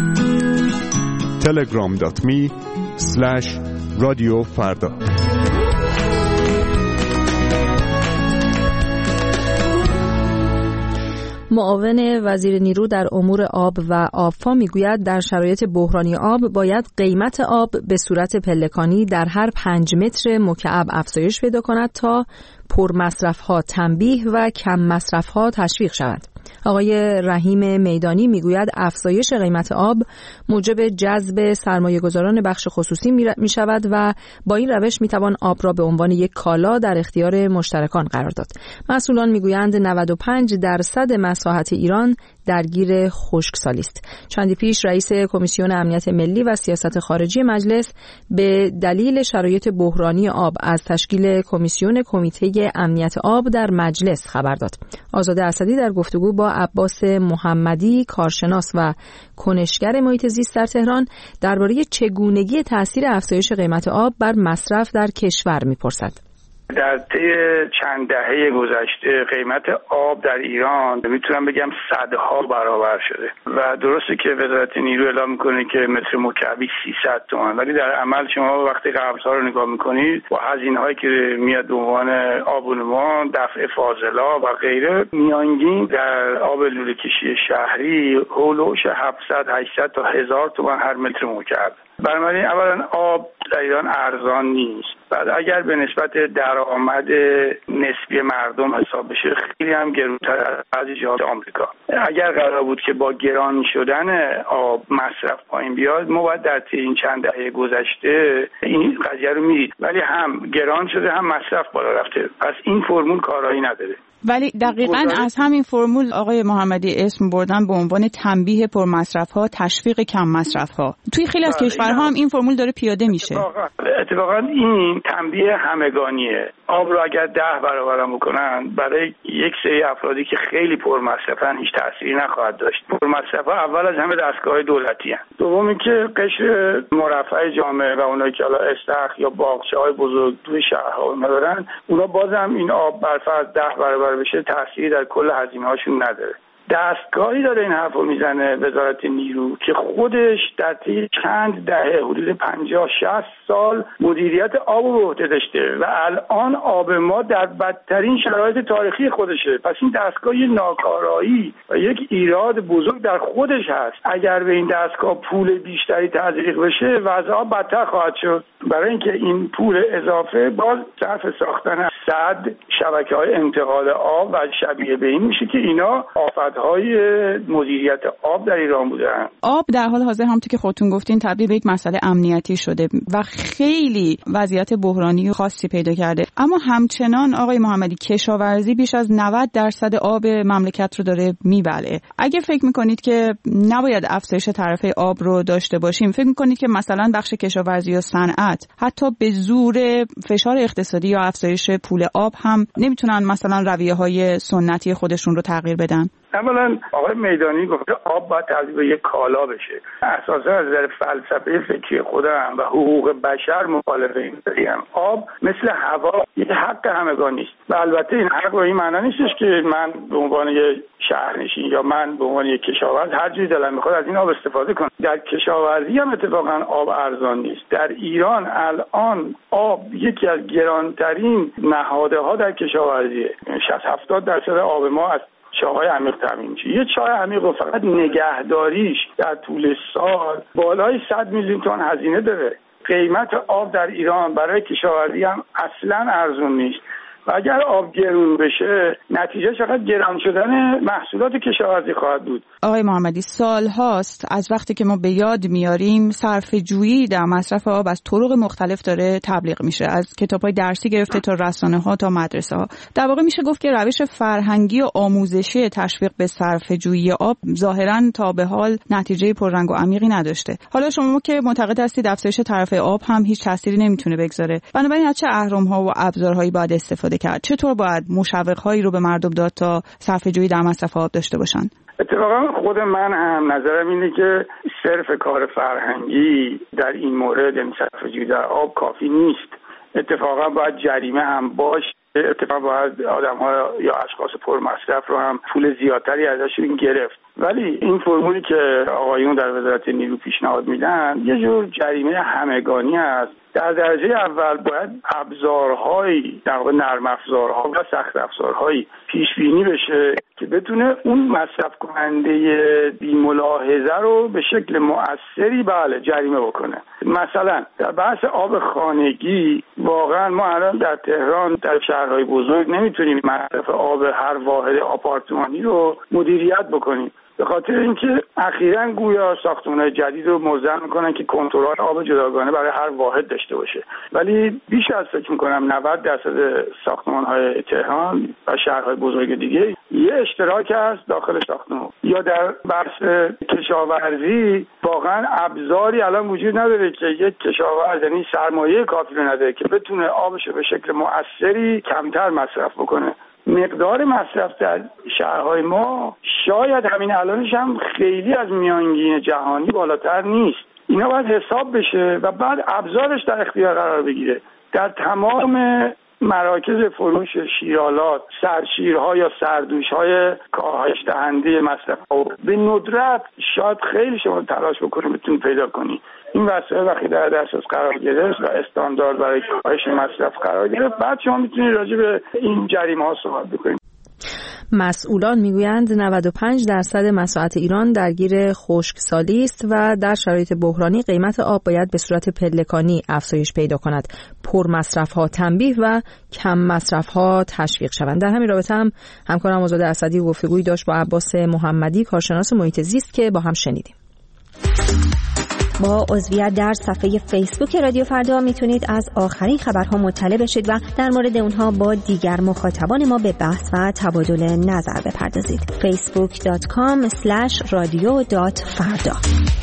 S5: telegram.me/رادیوفردا.
S1: معاون وزیر نیرو در امور آب و آبفا میگوید در شرایط بحرانی آب باید قیمت آب به صورت پلکانی در هر 5 متر مکعب افزایش پیدا کند تا پرمصرف‌ها تنبیه و کم مصرف‌ها تشویق شود. آقای رحیم میدانی میگوید افزایش قیمت آب موجب جذب سرمایه‌گذاران بخش خصوصی می شود و با این روش می توان آب را به عنوان یک کالا در اختیار مشترکان قرار داد. مسئولان میگویند 95% مساحت ایران درگیر خشکسالی است. چندی پیش رئیس کمیسیون امنیت ملی و سیاست خارجی مجلس به دلیل شرایط بحرانی آب از تشکیل کمیته امنیت آب در مجلس خبر داد. آزاده اسدی در گفتگو با عباس محمدی، کارشناس و کنشگر محیط زیست در تهران، درباره چگونگی تاثیر افزایش قیمت آب بر مصرف در کشور میپرسد.
S10: در طی چند دهه گذشته قیمت آب در ایران میتونم بگم صدها برابر شده و درسته که وزارت نیرو اعلام میکنه که متر مکعبی 300 تومان، ولی در عمل شما وقتی قراردادها رو نگاه میکنید با هزینه‌هایی که میاد به عنوان آبونمان، دفع فاضلاب و غیره، میانگین در آب لوله کشی شهری هولوش 700 800 تا 1000 تومان هر متر مکعب. بنابراین اولا آب در ایران ارزان نیست. بعد اگر به نسبت درآمد نسبی مردم حساب بشه خیلی هم گرونتر از بعضی جاهای آمریکا. اگر قرار بود که با گران شدن آب مصرف پایین بیاد، ما باید در طی این چند دهه گذشته این قضیه رو میدید، ولی هم گران شده هم مصرف بالا رفته. پس این فرمول کارایی نداره.
S6: ولی دقیقاً از همین فرمول آقای محمدی اسم بردن به عنوان تنبیه پرمصرف‌ها، تشویق کم مصرف‌ها. توی خیلی از کشورها هم این فرمول داره پیاده میشه.
S10: اتفاقاً این تنبیه همگانیه. آب رو اگر 10 برابر بکنن برای یک سری افرادی که خیلی پرمصرفن هیچ تأثیری نخواهد داشت. پرمصرف‌ها اول از همه دستگاه دولتی هستند. دوم اینکه قشر مرفه جامعه و اونایی که حالا استخر یا باغچه‌های بزرگ توی شهرها ندارن، اونا بازم این آب بر فرض 10 برابر بشه تأثیری در کل هزینه‌هاشون نداره. دستگاهی داره این حرفو میزنه وزارت نیرو که خودش در طی چند دهه حدود 50-60 سال مدیریت آب رو به عهده داشته و الان آب ما در بدترین شرایط تاریخی خودشه. پس این دستگاه یه ناکارایی و یک ایراد بزرگ در خودش هست. اگر به این دستگاه پول بیشتری تزریق بشه وضع آب بدتر خواهد شد. برای اینکه این پول اضافه باز صرف ساختن سد، شبکه‌های انتقال آب و شبیه به این میشه که اینا آفت‌های مدیریت آب در ایران بودن.
S6: آب در حال حاضر همونطور که خودتون گفتین تبدیل به یک مسئله امنیتی شده و خیلی وضعیت بحرانی خاصی پیدا کرده. اما همچنان آقای محمدی کشاورزی بیش از 90% آب مملکت رو داره میبره. اگه فکر میکنید که نباید افزایش تعرفه آب رو داشته باشیم، فکر میکنید که مثلا بخش کشاورزی و صنعت حتی به زور فشار اقتصادی یا افزایش پول آب هم نمیتونن مثلا رویه‌های سنتی خودشون رو تغییر بدن؟
S10: اولا آقای میدانی گفته آب باید تبدیل به یک کالا بشه. اساسا از نظر فلسفه فکری خودم و حقوق بشر مخالف این داریم. آب مثل هوا یک حق همگانی است و البته این حق با این معنی نیستش که من به عنوان یک شهرنشین یا من به عنوان یک کشاورز هر جوری دلم میخواد از این آب استفاده کنم. در کشاورزی هم اتفاقا آب ارزان نیست. در ایران الان آب یکی از گرانترین نهادها در کشاورزیه. 60-70% آب ما از چاهای عمیق تامین میشه. یه چاه عمیق رو فقط نگهداریش در طول سال بالای 100 میلیون تومان هزینه داره. قیمت آب در ایران برای کشاورزی هم اصلا ارزون نیست و اگر آب گرون بشه نتیجه چقدر گران شدن محصولات کشاورزی خواهد بود.
S6: آقای محمدی، سال هاست از وقتی که ما به یاد میاریم صرفه‌جویی در مصرف آب از طرق مختلف داره تبلیغ میشه، از کتاب‌های درسی گرفته تا رسانه‌ها تا مدرسه‌ها. در واقع میشه گفت که روش فرهنگی و آموزشی تشویق به صرفه‌جویی آب ظاهراً تا به حال نتیجه پررنگ و عمیقی نداشته. حالا شما که معتقد هستید افزایش تعرفه آب هم هیچ تأثیری نمیتونه بگذاره، بنابراین از چه اهرم‌ها و ابزارهایی باید استفاده کرد؟ چطور باید مشوق‌هایی رو به مردم داد تا صرفه‌جویی در مصرف آب داشته باشن؟
S10: اتفاقا خود من هم نظرم اینه که صرف کار فرهنگی در این مورد، یعنی صرفه‌جویی در آب، کافی نیست. اتفاقا باید جریمه هم باشه. اتفاقا باید آدم‌ها یا اشخاص پرمصرف رو هم پول زیادتری ازشون گرفت. ولی این فرمولی که آقایون در وزارت نیرو پیشنهاد میدن یه جور جریمه همگانی است. در درجه اول باید ابزارهایی، در واقع نرم افزارها و سخت افزارهایی پیش بینی بشه که بتونه اون مصرف کننده بی‌ملاحظه رو به شکل مؤثری جریمه بکنه. مثلا در بحث آب خانگی واقعا ما الان در تهران در شهرهای بزرگ نمیتونیم مصرف آب هر واحد آپارتمانی رو مدیریت بکنیم، به خاطر اینکه اخیراً گویا ساختمان‌های جدید رو ملزم می‌کنن که کنترل آب جداگانه برای هر واحد داشته باشه. ولی بیش از فکر می‌کنم 90% ساختمان‌های تهران و شهرهای بزرگ دیگه یه اشتراک هست داخل ساختمان. یا در بحث کشاورزی واقعاً ابزاری الان وجود نداره که یک کشاورز، یعنی سرمایه کافی رو نداره که بتونه آبش رو به شکل مؤثری کمتر مصرف بکنه. مقدار مصرف در شهرهای ما شاید همین الانش هم خیلی از میانگین جهانی بالاتر نیست. اینا باید حساب بشه و بعد ابزارش در اختیار قرار بگیره. در تمام مراکز فروش شیرالات، سرشیرها یا سردوش‌های کاهش دهنده مصرف به ندرت شاید خیلی شما تلاش بکنید بتونید پیدا کنید. این وسایل وقتی در دسترس قرار گرفت و استاندارد برای کاهش مصرف قرار گرفت، بعد شما میتونید راجع به این جریمه‌ها صحبت بکنید.
S1: مسئولان میگویند 95% مساحت ایران درگیر خشکسالی است و در شرایط بحرانی قیمت آب باید به صورت پلکانی افزایش پیدا کند. پر مصرف ها تنبیه و کم مصرف ها تشویق شوند. در همین رابطه هم همکارم آزاده اسدی گفتگویی داشت با عباس محمدی، کارشناس محیط زیست، که با هم شنیدیم.
S7: با عضویت در صفحه فیسبوک رادیو فردا میتونید از آخرین خبرها مطلع بشید و در مورد اونها با دیگر مخاطبان ما به بحث و تبادل نظر بپردازید. facebook.com/radio.farda.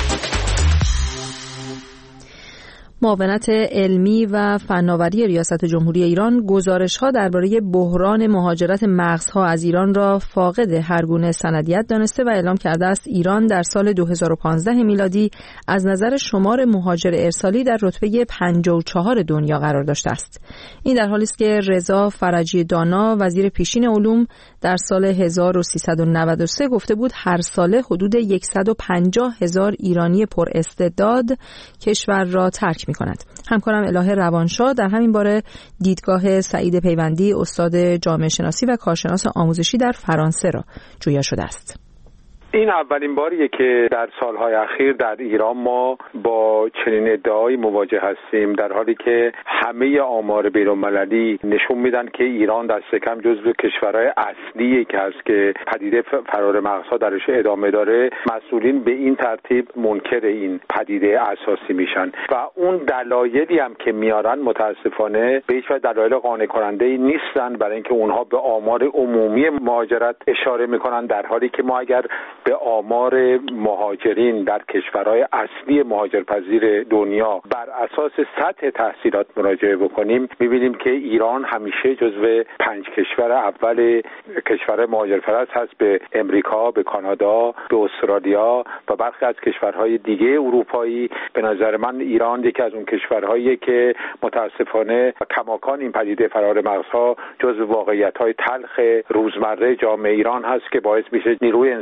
S1: معاونت علمی و فناوری ریاست جمهوری ایران گزارش‌ها درباره بحران مهاجرت مغزها از ایران را فاقد هر گونه سندیت دانسته و اعلام کرده است ایران در سال 2015 میلادی از نظر شمار مهاجر ارسالی در رتبه 54 دنیا قرار داشته است. این در حالی است که رضا فرجی دانا وزیر پیشین علوم در سال 1393 گفته بود هر ساله حدود 150,000 ایرانی پر استعداد کشور را ترک می‌کند. همکارم الهه روانشاه در همین باره دیدگاه سعید پیوندی استاد جامعه شناسی و کارشناس آموزشی در فرانسه را جویا شده است.
S8: این اولین باریه که در سالهای اخیر در ایران ما با چنین ادعایی مواجه هستیم، در حالی که همه آمار بین‌المللی نشون میدن که ایران دست کم جزو کشورهای اصلی که هست که پدیده فرار مغزها درش ادامه داره. مسئولین به این ترتیب منکر این پدیده اساسی میشن و اون دلایلی هم که میارن متاسفانه به هیچ وجه دلایل قانع کننده نیستن، برای اینکه اونها به آمار عمومی مهاجرت اشاره میکنن، در حالی که ما اگر به آمار مهاجرین در کشورهای اصلی مهاجرپذیر دنیا بر اساس سطح تحصیلات مراجعه بکنیم، می‌بینیم که ایران همیشه جزو 5 کشور اول کشور مهاجرپرست هست، به امریکا، به کانادا، به استرالیا و برخی از کشورهای دیگه اروپایی. به نظر من ایران یکی از اون کشورهایی که متاسفانه کماکان این پدیده فرار مغزها جزو واقعیت‌های تلخ روزمره جامعه ایران هست که باعث میشه نیروی انسانی ایران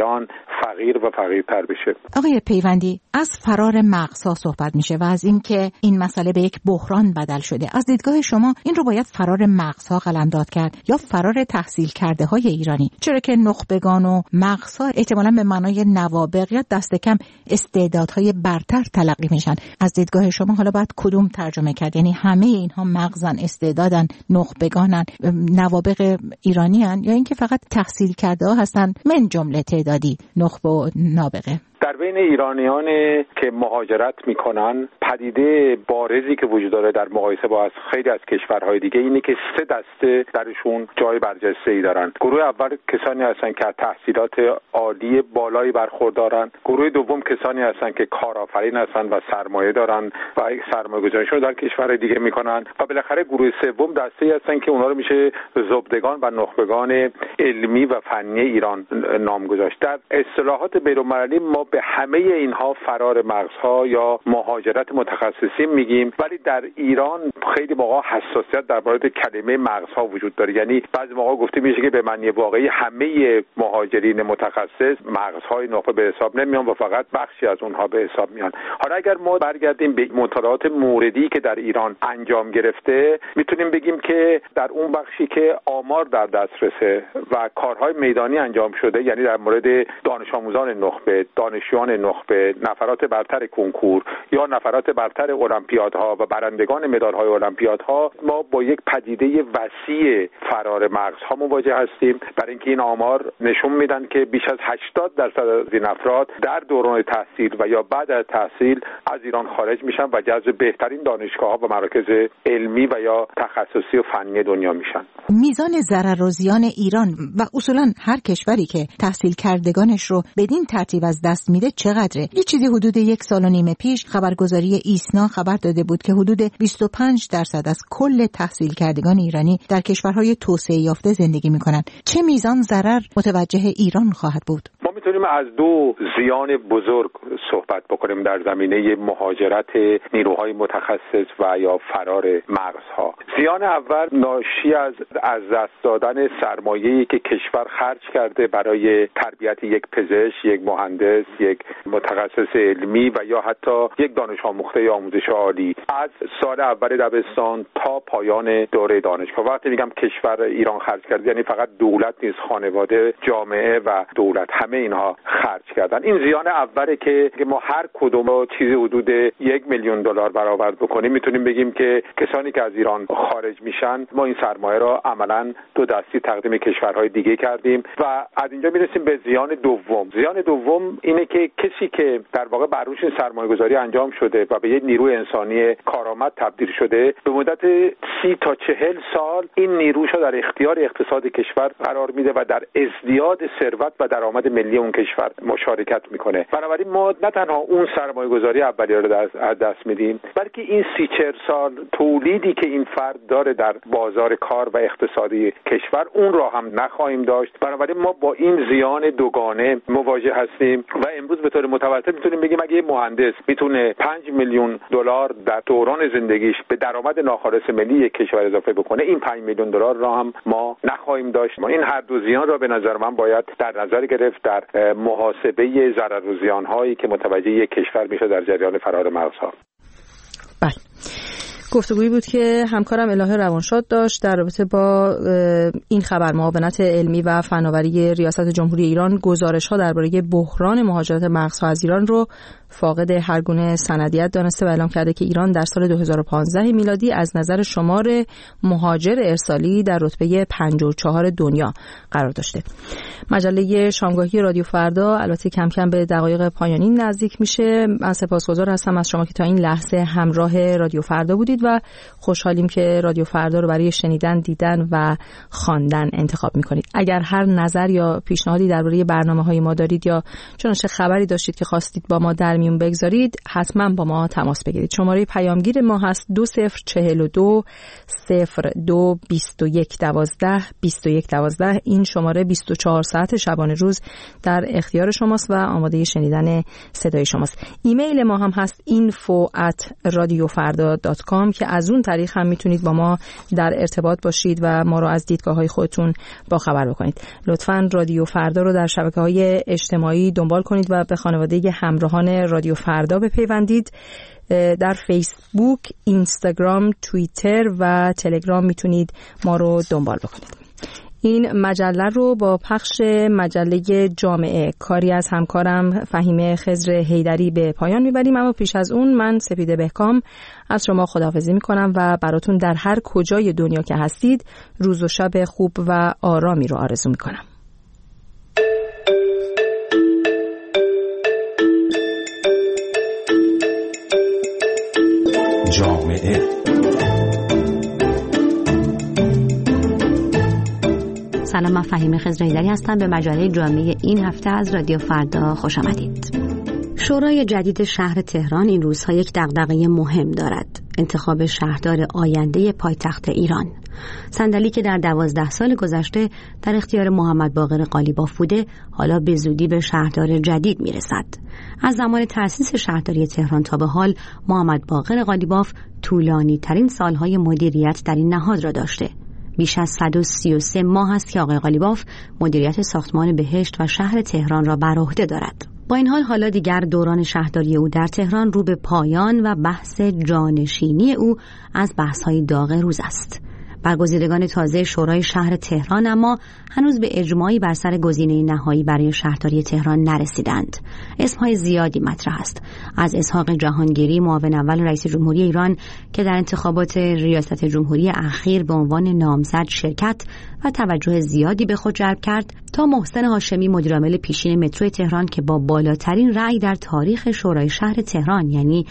S8: ایران فقیر و فقیرتر بشه.
S9: آقای پیوندی، از فرار مغزها صحبت میشه و از اینکه این مسئله به یک بحران بدل شده. از دیدگاه شما این رو باید فرار مغزها قلمداد کرد یا فرار تحصیل کرده های ایرانی؟ چرا که نخبگان و مغزها احتمالاً به معنای نوابغ یا دست کم استعدادهای برتر تلقی میشن. از دیدگاه شما حالا باید کدوم ترجمه کرد؟ یعنی همه اینها مغزن، استعدادن، نخبگانن، نوابغ ایرانیان، یا اینکه فقط تحصیل کرده ها هستن من جمله تعدادی نخبه و نابغه؟
S8: در بین ایرانیان که مهاجرت میکنن پدیده بارزی که وجود داره در مقایسه با خیلی از کشورهای دیگه اینه که 3 دسته درشون جای برجسته‌ای دارن. گروه اول کسانی هستن که از تحصیلات عالی بالایی برخوردارن. گروه دوم کسانی هستن که کارآفرین هستن و سرمایه دارن و سرمایه‌گذاریشون رو در کشورهای دیگه میکنن و بالاخره گروه سوم دسته‌ای هستن که اونها رو میشه زبدگان و نخبگان علمی و فنی ایران نام گذاشت. در اصطلاحات بین‌المللی ما به همه اینها فرار مغزها یا مهاجرت متخصصین میگیم، ولی در ایران خیلی موقع حساسیت در مورد کلمه مغزها وجود داره. یعنی بعضی موقع گفته میشه که به معنی واقعی همه مهاجرین متخصص مغزهای نخبه به حساب نمیان و فقط بخشی از اونها به حساب میان. حالا اگر ما برگردیم به مطالعات موردی که در ایران انجام گرفته، میتونیم بگیم که در اون بخشی که آمار در دسترسه و کارهای میدانی انجام شده، یعنی در مورد دانش آموزان نخبه، دانشجویان نخبه، نفرات برتر کنکور یا نفرات برتر المپیادها و برندگان مدال‌های المپیادها، ما با یک پدیده وسیع فرار مغزها مواجه هستیم. برای اینکه این آمار نشون میدن که بیش از 80% از این افراد در دوران تحصیل و یا بعد از تحصیل از ایران خارج میشن و جذب بهترین دانشگاه‌ها و مراکز علمی و یا تخصصی و فنی دنیا میشن.
S9: میزان ضرر و زیان ایران و اصولا هر کشوری که تحصیل کردگانش رو بدین ترتیب از دست میده چقدره؟ یه چیزی حدود 1.5 سال پیش خبرگزاری ایسنا خبر داده بود که حدود 25% از کل تحصیل کردگان ایرانی در کشورهای توسعه یافته زندگی میکنن. چه میزان ضرر متوجه ایران خواهد بود؟
S8: ما میتونیم از 2 زیان بزرگ صحبت بکنیم در زمینه مهاجرت نیروهای متخصص و یا فرار مغزها. زیان اول ناشی از دست دادن سرمایه‌ای که کشور خرج کرده برای تربیت یک پزشک، یک مهندس، یک متخصص علمی و یا حتی یک دانش آموخته یا آموزش عالی از سال اول دبستان تا پایان دوره دانشگاه. وقتی میگم کشور ایران خرج کرده یعنی فقط دولت نیست، خانواده، جامعه و دولت همه اینها خرج کردن. این زیان اوله که ما هر کدوم چیزی حدود $1,000,000 برآورد بکنیم میتونیم بگیم که کسانی که از ایران خارج میشن ما این سرمایه را عملاً 2 دستی تقدیم کشورهای دیگه کردیم و از اینجا میرسیم به زیان دوم. زیان دوم اینه که کسی که در واقع بر روش سرمایه‌گذاری انجام شده و به یک نیروی انسانی کارآمد تبدیل شده، به مدت 30 تا 40 سال این نیروش در اختیار اقتصاد کشور قرار میده و در ازدیاد ثروت و درآمد ملی اون کشور مشارکت میکنه. بنابراین ما نه تنها اون سرمایه‌گذاری اولیه رو از دست میدیم، بلکه این 30-40 سال تولیدی که این فرد داره در بازار کار و اقتصادی کشور اون را هم نخواهیم داشت. بنابراین ما با این زیان دوگانه مواجه هستیم و امروز به طور متوسط میتونیم بگیم اگه مهندس میتونه $5,000,000 در دوران زندگیش به درآمد ناخالص ملی یک کشور اضافه بکنه، این $5,000,000 را هم ما نخواهیم داشت. ما این هر دو زیان را به نظر من باید در نظر گرفت در محاسبه ضرر و زیان هایی که متوجه یک کشور میشه در جریان فرار مغزها.
S1: بله، گفتگویی بود که همکارم الهه روانشاد داشت در رابطه با این خبر. معاونت علمی و فناوری ریاست جمهوری ایران گزارش‌ها درباره بحران مهاجرت مغزها از ایران رو فاقد هر گونه سندیت دانسته و اعلام کرده که ایران در سال 2015 میلادی از نظر شمار مهاجر ارسالی در رتبه 54 دنیا قرار داشته. مجله شامگاهی رادیو فردا البته کم کم به دقایق پایانی نزدیک میشه. من سپاسگزار هستم از شما که تا این لحظه همراه رادیو فردا بودید و خوشحالیم که رادیو فردا رو برای شنیدن، دیدن و خواندن انتخاب میکنید. اگر هر نظر یا پیشنهادی درباره برنامه‌های ما دارید یا چنانچه خبری داشتید که خواستید با ما در میون بگذارید حتما با ما تماس بگیرید. شماره پیامگیر ما هست 2042 02 21 12 21 12. این شماره 24 ساعت شبانه روز در اختیار شماست و آماده شنیدن صدای شماست. ایمیل ما هم هست info@radiofarda.com که از اون طریق هم میتونید با ما در ارتباط باشید و ما رو از دیدگاه‌های خودتون باخبر بکنید. لطفاً رادیو فردا رو در شبکه‌های اجتماعی دنبال کنید و به خانواده همراهان رادیو فردا بپیوندید. در فیسبوک، اینستاگرام، توییتر و تلگرام میتونید ما رو دنبال بکنید. این مجله رو با پخش مجله جامعه کاری از همکارم فهیمه خضر حیدری به پایان میبریم، اما پیش از اون من سپیده بهکام از شما خداحافظی میکنم و براتون در هر کجای دنیا که هستید روز و شب خوب و آرامی رو آرزو میکنم.
S11: جامعه
S12: سلام، من فهیمه خضر حیدری هستم. به مجله جامعه این هفته از رادیو فردا خوش آمدید. شورای جدید شهر تهران این روزها یک دغدغه مهم دارد: انتخاب شهردار آینده پایتخت ایران. صندلی که در 12 سال گذشته در اختیار محمد باقر قالیباف بوده، حالا به زودی به شهردار جدید میرسد. از زمان تأسیس شهرداری تهران تا به حال محمد باقر قالیباف طولانی ترین سالهای مدیریت در این نهاد را داشته. بیش از 133 ماه است که آقای قالیباف مدیریت ساختمان بهشت و شهر تهران را بر عهده دارد. با این حال حالا دیگر دوران شهرداری او در تهران رو به پایان و بحث جانشینی او از بحث‌های داغ روز است. برگزیدگان تازه شورای شهر تهران اما هنوز به اجماعی بر سر گزینه نهایی برای شهرداری تهران نرسیدند. اسمهای زیادی مطرح است، از اسحاق جهانگیری معاون اول رئیس جمهوری ایران که در انتخابات ریاست جمهوری اخیر به عنوان نامزد شرکت و توجه زیادی به خود جلب کرد، تا محسن هاشمی مدیرعامل پیشین مترو تهران که با بالاترین رأی در تاریخ شورای شهر تهران یعنی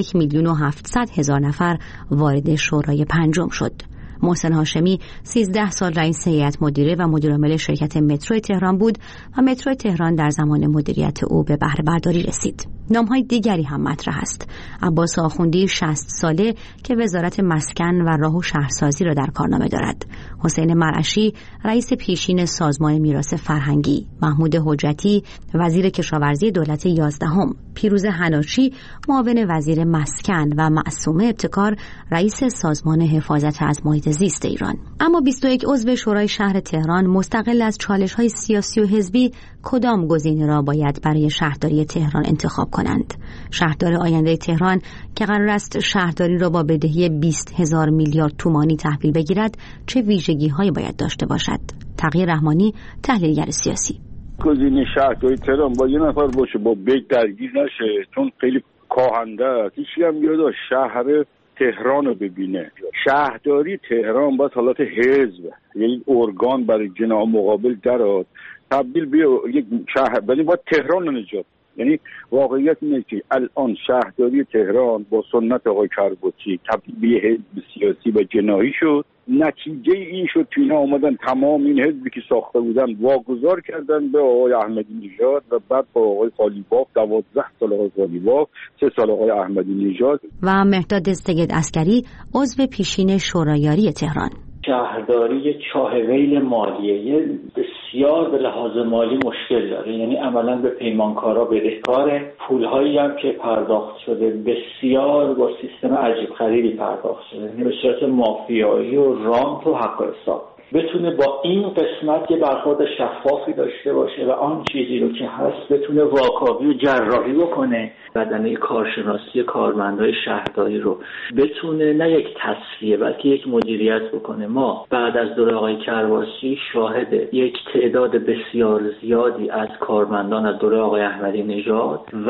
S12: 1,700,000 نفر وارد شورای پنجم شد. محسن هاشمی 13 سال رئیس هیئت مدیره و مدیرعامل شرکت مترو تهران بود و مترو تهران در زمان مدیریت او به بهره برداری رسید. نام‌های دیگری هم مطرح است. عباس آخوندی 60 ساله که وزارت مسکن و راه و شهرسازی را در کارنامه دارد. حسین مرعشی رئیس پیشین سازمان میراث فرهنگی. محمود حجتی وزیر کشاورزی دولت 11ام. پیروز حناشی معاون وزیر مسکن و معصومه ابتکار رئیس سازمان حفاظت از محیط زیست ایران. اما 21 عضو شورای شهر تهران مستقل از چالش‌های سیاسی و حزبی کدام گزینه را باید برای شهرداری تهران انتخاب کنند؟ شهردار آینده تهران که قرار است شهرداری را با بدهی 20,000 میلیارد تومانی تحویل بگیرد چه ویژگی‌هایی باید داشته باشد؟ تقی رحمانی، تحلیلگر سیاسی:
S13: گزینه شهرداری تهران با یه نفر باشه، با بیت درگیر نشه، چون خیلی کاهنده است. هیچی هم یاد شهر تهران رو ببینه. شهرداری تهران باید حالت حزب، یعنی ارگان برای جناح مقابل درآد، تبدیل به یک شهر، ولی باید تهران رو نجات. یعنی واقعیت اینه که الان شهرداری تهران با سنت آقای کربوچی تبدیل به حزب سیاسی و جناحی شد. نتیجه این شد که اینا آمدن تمام این حزبی که ساخته بودن واگذار کردن به آقای احمدی نژاد و بعد با آقای قالیباف 12 سال آقای قالیباف، 3 سال آقای احمدی نژاد.
S12: و مهرداد سید عسکری عضو پیشین شورایاری تهران:
S24: شهرداری چاهویل مالیه بسیار به لحاظ مالی مشکل داره، یعنی عملا به پیمانکارا بدهکاره. پولهایی هم که پرداخت شده بسیار با سیستم عجیب غریبی پرداخت شده، یعنی به صورت مافیایی و رانت و حق حساب. بتونه با این قسمت یه برخورد شفافی داشته باشه و آن چیزی رو که هست بتونه واکاوی و جراحی بکنه، بدنه کارشناسی کارمندای شهرداری رو بتونه نه یک تصفیه بلکه یک مدیریت بکنه. ما بعد از دوره آقای کرباسی شاهد یک تعداد بسیار زیادی از کارمندان از دوره آقای احمدی نژاد و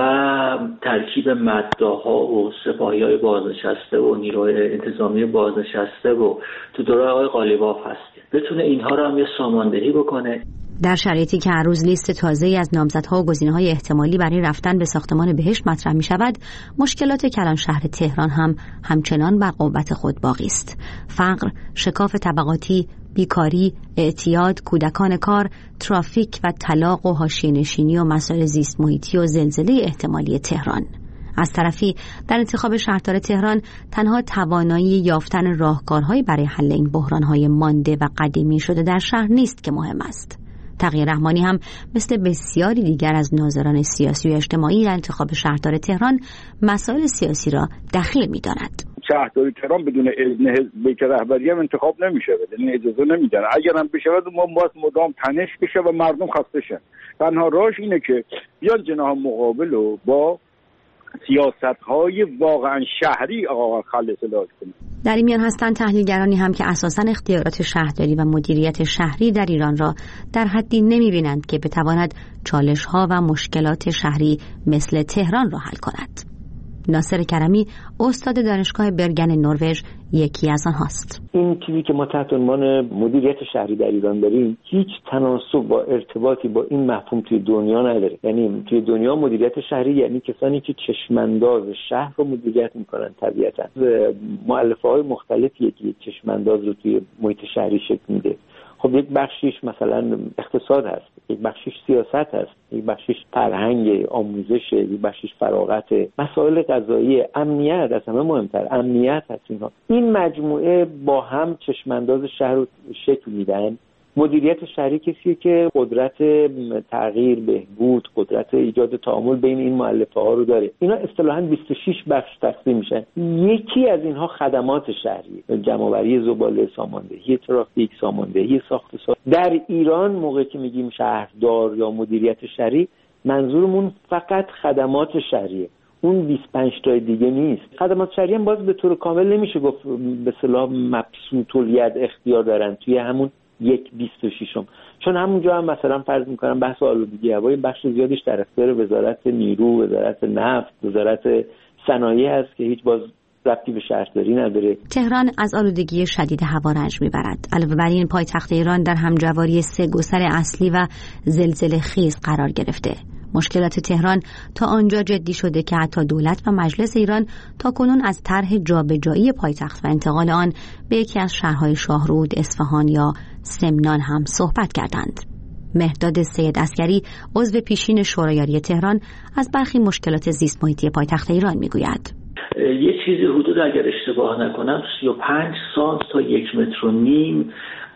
S24: ترکیب مداها و سپاهیای بازنشسته و نیروی انتظامی بازنشسته و تو دوره آقای قالیباف هستیم، بتونه اینها رو هم یه ساماندهی بکنه.
S12: در شرایطی که هر روز لیست تازه‌ای از نامزدها و گزینه‌های احتمالی برای رفتن به ساختمان بهشت مطرح می‌شود، مشکلات کلان شهر تهران هم همچنان بر قوت خود باقی است. فقر، شکاف طبقاتی، بیکاری، اعتیاد، کودکان کار، ترافیک و طلاق و حاشیه‌نشینی و مسائل زیست محیطی و زلزله احتمالی تهران. از طرفی در انتخاب شهردار تهران تنها توانایی یافتن راهکارهایی برای حل این بحران‌های مانده و قدیمی شده در شهر نیست که مهم است. تقی رحمانی هم مثل بسیاری دیگر از ناظران سیاسی و اجتماعی در انتخاب شهردار تهران مسائل سیاسی را دخیل می‌داند.
S13: شهرداری تهران بدون اذن حزب رهبری هم انتخاب نمیشه، بدون اجازه نمیدن. اگرم بشه ما باید مدام تنش بشه و مردم خسته شن. تنها راهش اینه که بیان جناح مقابل رو با سیاست‌های واقعا شهری آقا خالص علاج کنه.
S12: در این میان هستند تحلیلگرانی هم که اساساً اختیارات شهرداری و مدیریت شهری در ایران را در حدی نمی‌بینند که بتواند چالش‌ها و مشکلات شهری مثل تهران را حل کند. ناصر کرمی استاد دانشگاه برگن نروژ یکی از آنهاست.
S11: این چیزی که ما تحت عنوان مدیریت شهری در ایران داریم هیچ تناسب با ارتباطی با این مفهوم توی دنیا نداره. یعنی توی دنیا مدیریت شهری یعنی کسانی که چشمانداز شهر رو مدیریت میکنن. طبیعتاً مؤلفه‌های مختلفیه که چشمانداز رو توی محیط شهری شکل میده. خب یک بخشیش مثلا اقتصاد هست، یک بخشیش سیاست هست، یک بخشیش فرهنگ، آموزش، یک بخشیش فراغت، مسائل قضایی، امنیت، از همه مهمتر امنیت هست. این مجموعه با هم چشمانداز شهر رو شکل میدن. مدیریت شهری کسیه که قدرت تغییر، بهبود، قدرت ایجاد تعامل بین این مؤلفه‌ها رو داره. اینا اصطلاحاً 26 بخش تقسیم میشن. یکی از اینها خدمات شهری، جمع‌آوری زباله، ساماندهی ترافیک، ساماندهی ساخت‌وساز. در ایران موقعی که میگیم شهردار یا مدیریت شهری منظورمون فقط خدمات شهریه. اون 25 تا دیگه نیست. خدمات شهری هم باز به طور کامل نمیشه گفت به اصطلاح مبسوط الید اختیار دارن توی همون 1/26. چون همونجا هم مثلا فرض میکنم بحث آلودگی هوای بخش زیادیش در اختیار وزارت نیرو، وزارت نفت، وزارت صنایع هست که هیچ باز ربطی به شهرداری نداره.
S12: تهران از آلودگی شدید هوا رنج میبرد. علاوه بر این پایتخت ایران در همجواری 3 گستر اصلی و زلزله خیز قرار گرفته. مشکلات تهران تا آنجا جدی شده که حتی دولت و مجلس ایران تاکنون از طرح جابجایی پایتخت و انتقال آن به یکی از شهرهای شاهرود، اصفهان یا سمنان هم صحبت کردند. مهداد سید عسکری عضو پیشین شورای تهران از برخی مشکلات زیست محیطی پایتخت ایران میگوید.
S24: یه چیزی حدود اگر اشتباه نکنم 35 سانت تا 1.5 متر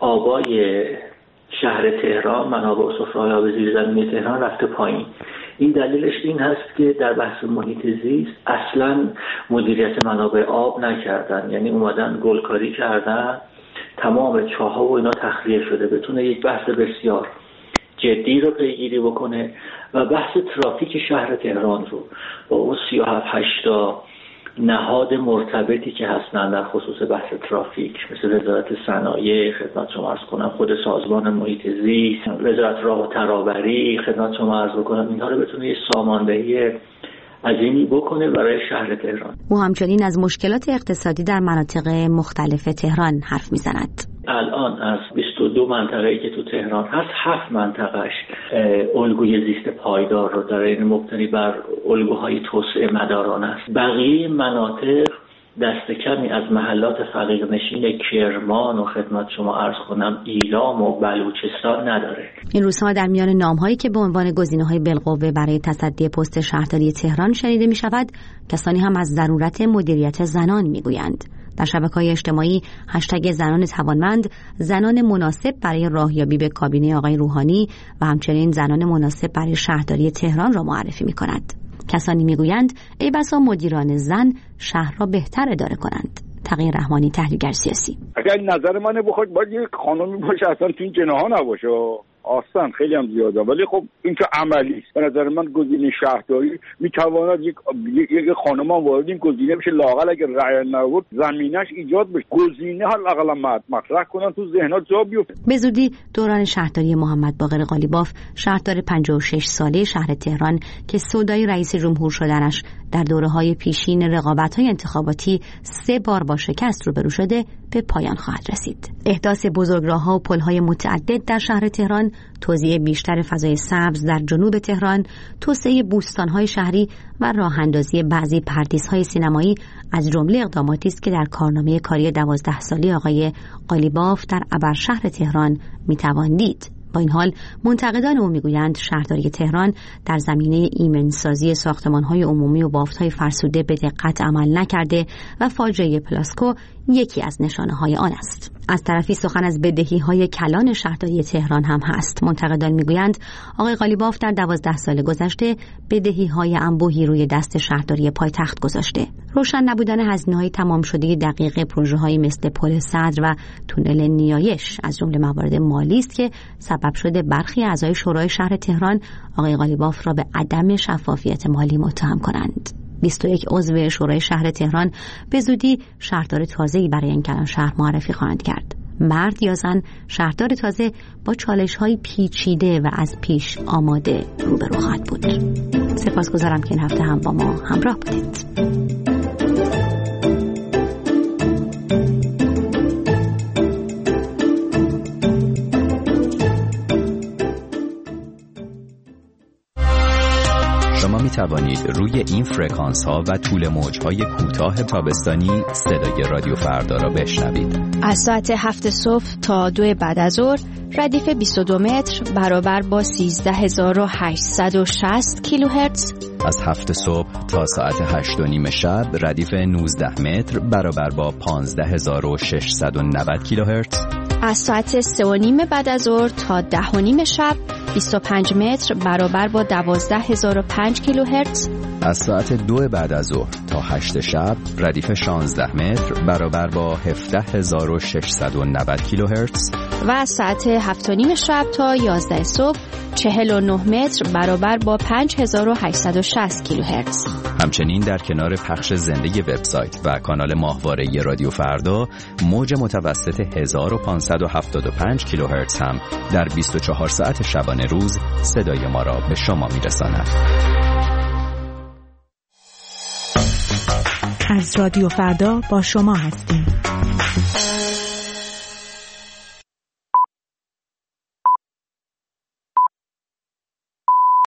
S24: آبای شهر تهران، منابع و سفره‌های آب زیرزمینی تهران رفته پایین. این دلیلش این هست که در بحث محیط زیست اصلا مدیریت منابع آب نکردن. یعنی اومدن گلکاری کردن، تمام چاه‌ها و اینا تخلیه شده. بتونه یک بحث بسیار جدی رو پیگیری بکنه و بحث ترافیک شهر تهران رو با اون 37-8 تا نهاد مرتبطی که هستن در خصوص بحث ترافیک، مثل وزارت صنایع، خدمت شما عرض کنم خود سازمان محیط زیست، وزارت راه و ترابری، خدمت شما عرض بکنم اینها رو بتونه یه ساماندهی عظیمی بکنه برای شهر تهران.
S12: او همچنین از مشکلات اقتصادی در مناطق مختلف تهران حرف میزند.
S24: الان از 22 منطقه‌ای که تو تهران هست 7 منطقه‌اش الگوی زیست پایدار رو داره، این مبتنی بر الگوهای توسعه مدارانه است. بقیه مناطق دست کمی از محلات فقیرنشین کرمان و خدمت شما عرض کنم ایلام و بلوچستان نداره.
S12: این روزها در میان نام‌هایی که به عنوان گزینه‌های بالقوه برای تصدی پست شهرداری تهران شنیده می‌شود، کسانی هم از ضرورت مدیریت زنان می‌گویند. در شبکه‌های اجتماعی هشتگ زنان توانمند زنان مناسب برای راهیابی به کابینه آقای روحانی و همچنین زنان مناسب برای شهرداری تهران را معرفی می‌کند. کسانی میگویند ای بسا مدیران زن شهر را بهتر اداره کنند. تقی رحمانی تحلیلگر سیاسی:
S13: اگر نظر منو بخواید باید یک خانمی باشه اصلا تو این جناح نباشه. آسان خیلی هم زیاده، ولی خب این که عملی است. به نظر من گزینه شهرداری میتواند یک خانم وارد این گزینه بشه، لااقل اگر رأی نورد زمینش ایجاد بشه، گزینه حداقل مطرح کنن تو ذهنات جا بیفته.
S12: به زودی دوران شهرداری محمد باقر قالیباف، شهردار 56 ساله شهر تهران که سودای رئیس جمهور شدنش در دوره‌های پیشین رقابت‌های انتخاباتی 3 بار با شکست روبرو شده، به پایان خواهد رسید. احداث بزرگراه‌ها و پل‌های متعدد در شهر تهران توزیع بیشتر فضای سبز در جنوب تهران، توسعه بوستان‌های شهری و راه‌اندازی بعضی پردیس‌های سینمایی از جمله اقداماتی است که در کارنامه کاری 12 ساله آقای قالیباف در ابرشهر تهران می‌توان دید. با این حال منتقدان او میگویند شهرداری تهران در زمینه ایمنسازی ساختمان‌های عمومی و بافت‌های فرسوده به دقت عمل نکرده و فاجعه پلاسکو یکی از نشانه‌های آن است. از طرفی سخن از بدهی‌های کلان شهرداری تهران هم هست. منتقدان میگویند آقای قالیباف در 12 سال گذشته بدهی‌های انبوهی روی دست شهرداری پایتخت گذاشته. روشن نبودن هزینه‌های تمام شده دقیق پروژه‌های مثل پل صدر و تونل نیایش از جمله موارد مالی است که سبب شده برخی اعضای شورای شهر تهران آقای قالیباف را به عدم شفافیت مالی متهم کنند. 21 عضو شورای شهر تهران به زودی شهردار تازه‌ای برای این کلان شهر معرفی خواهند کرد. مرد یا زن، شهردار تازه با چالش‌های پیچیده و از پیش آماده روبرو خواهد بود. سپاسگزارم که این هفته هم با ما همراه بودید.
S14: می توانید روی این فرکانس ها و طول موج های کوتاه تابستانی صدای رادیو فردا را بشنوید.
S15: از ساعت 7 صبح تا 2 بعد از ظهر ردیف 22 متر برابر با 13860 کیلوهرتز.
S14: از 7 صبح تا ساعت 8:30 شب ردیف 19 متر برابر با 15690 کیلوهرتز.
S15: از ساعت 3:30 بعد از ظهر تا 10:30 شب 25 متر برابر با 12005 کیلوهرتز.
S14: از ساعت 2 بعد از ظهر تا 8 شب ردیف 16 متر برابر با 17690 کیلوهرتز.
S15: و از ساعت 7:30 شب تا 11 صبح 49 متر برابر با 5860 کیلوهرتز.
S14: همچنین در کنار پخش زنده وبسایت و کانال ماهواره رادیو فردا، موج متوسط 1575 کیلوهرتز هم در 24 ساعت شبانه روز صدای ما را به شما میرساند.
S9: از رادیو فردا با شما هستیم.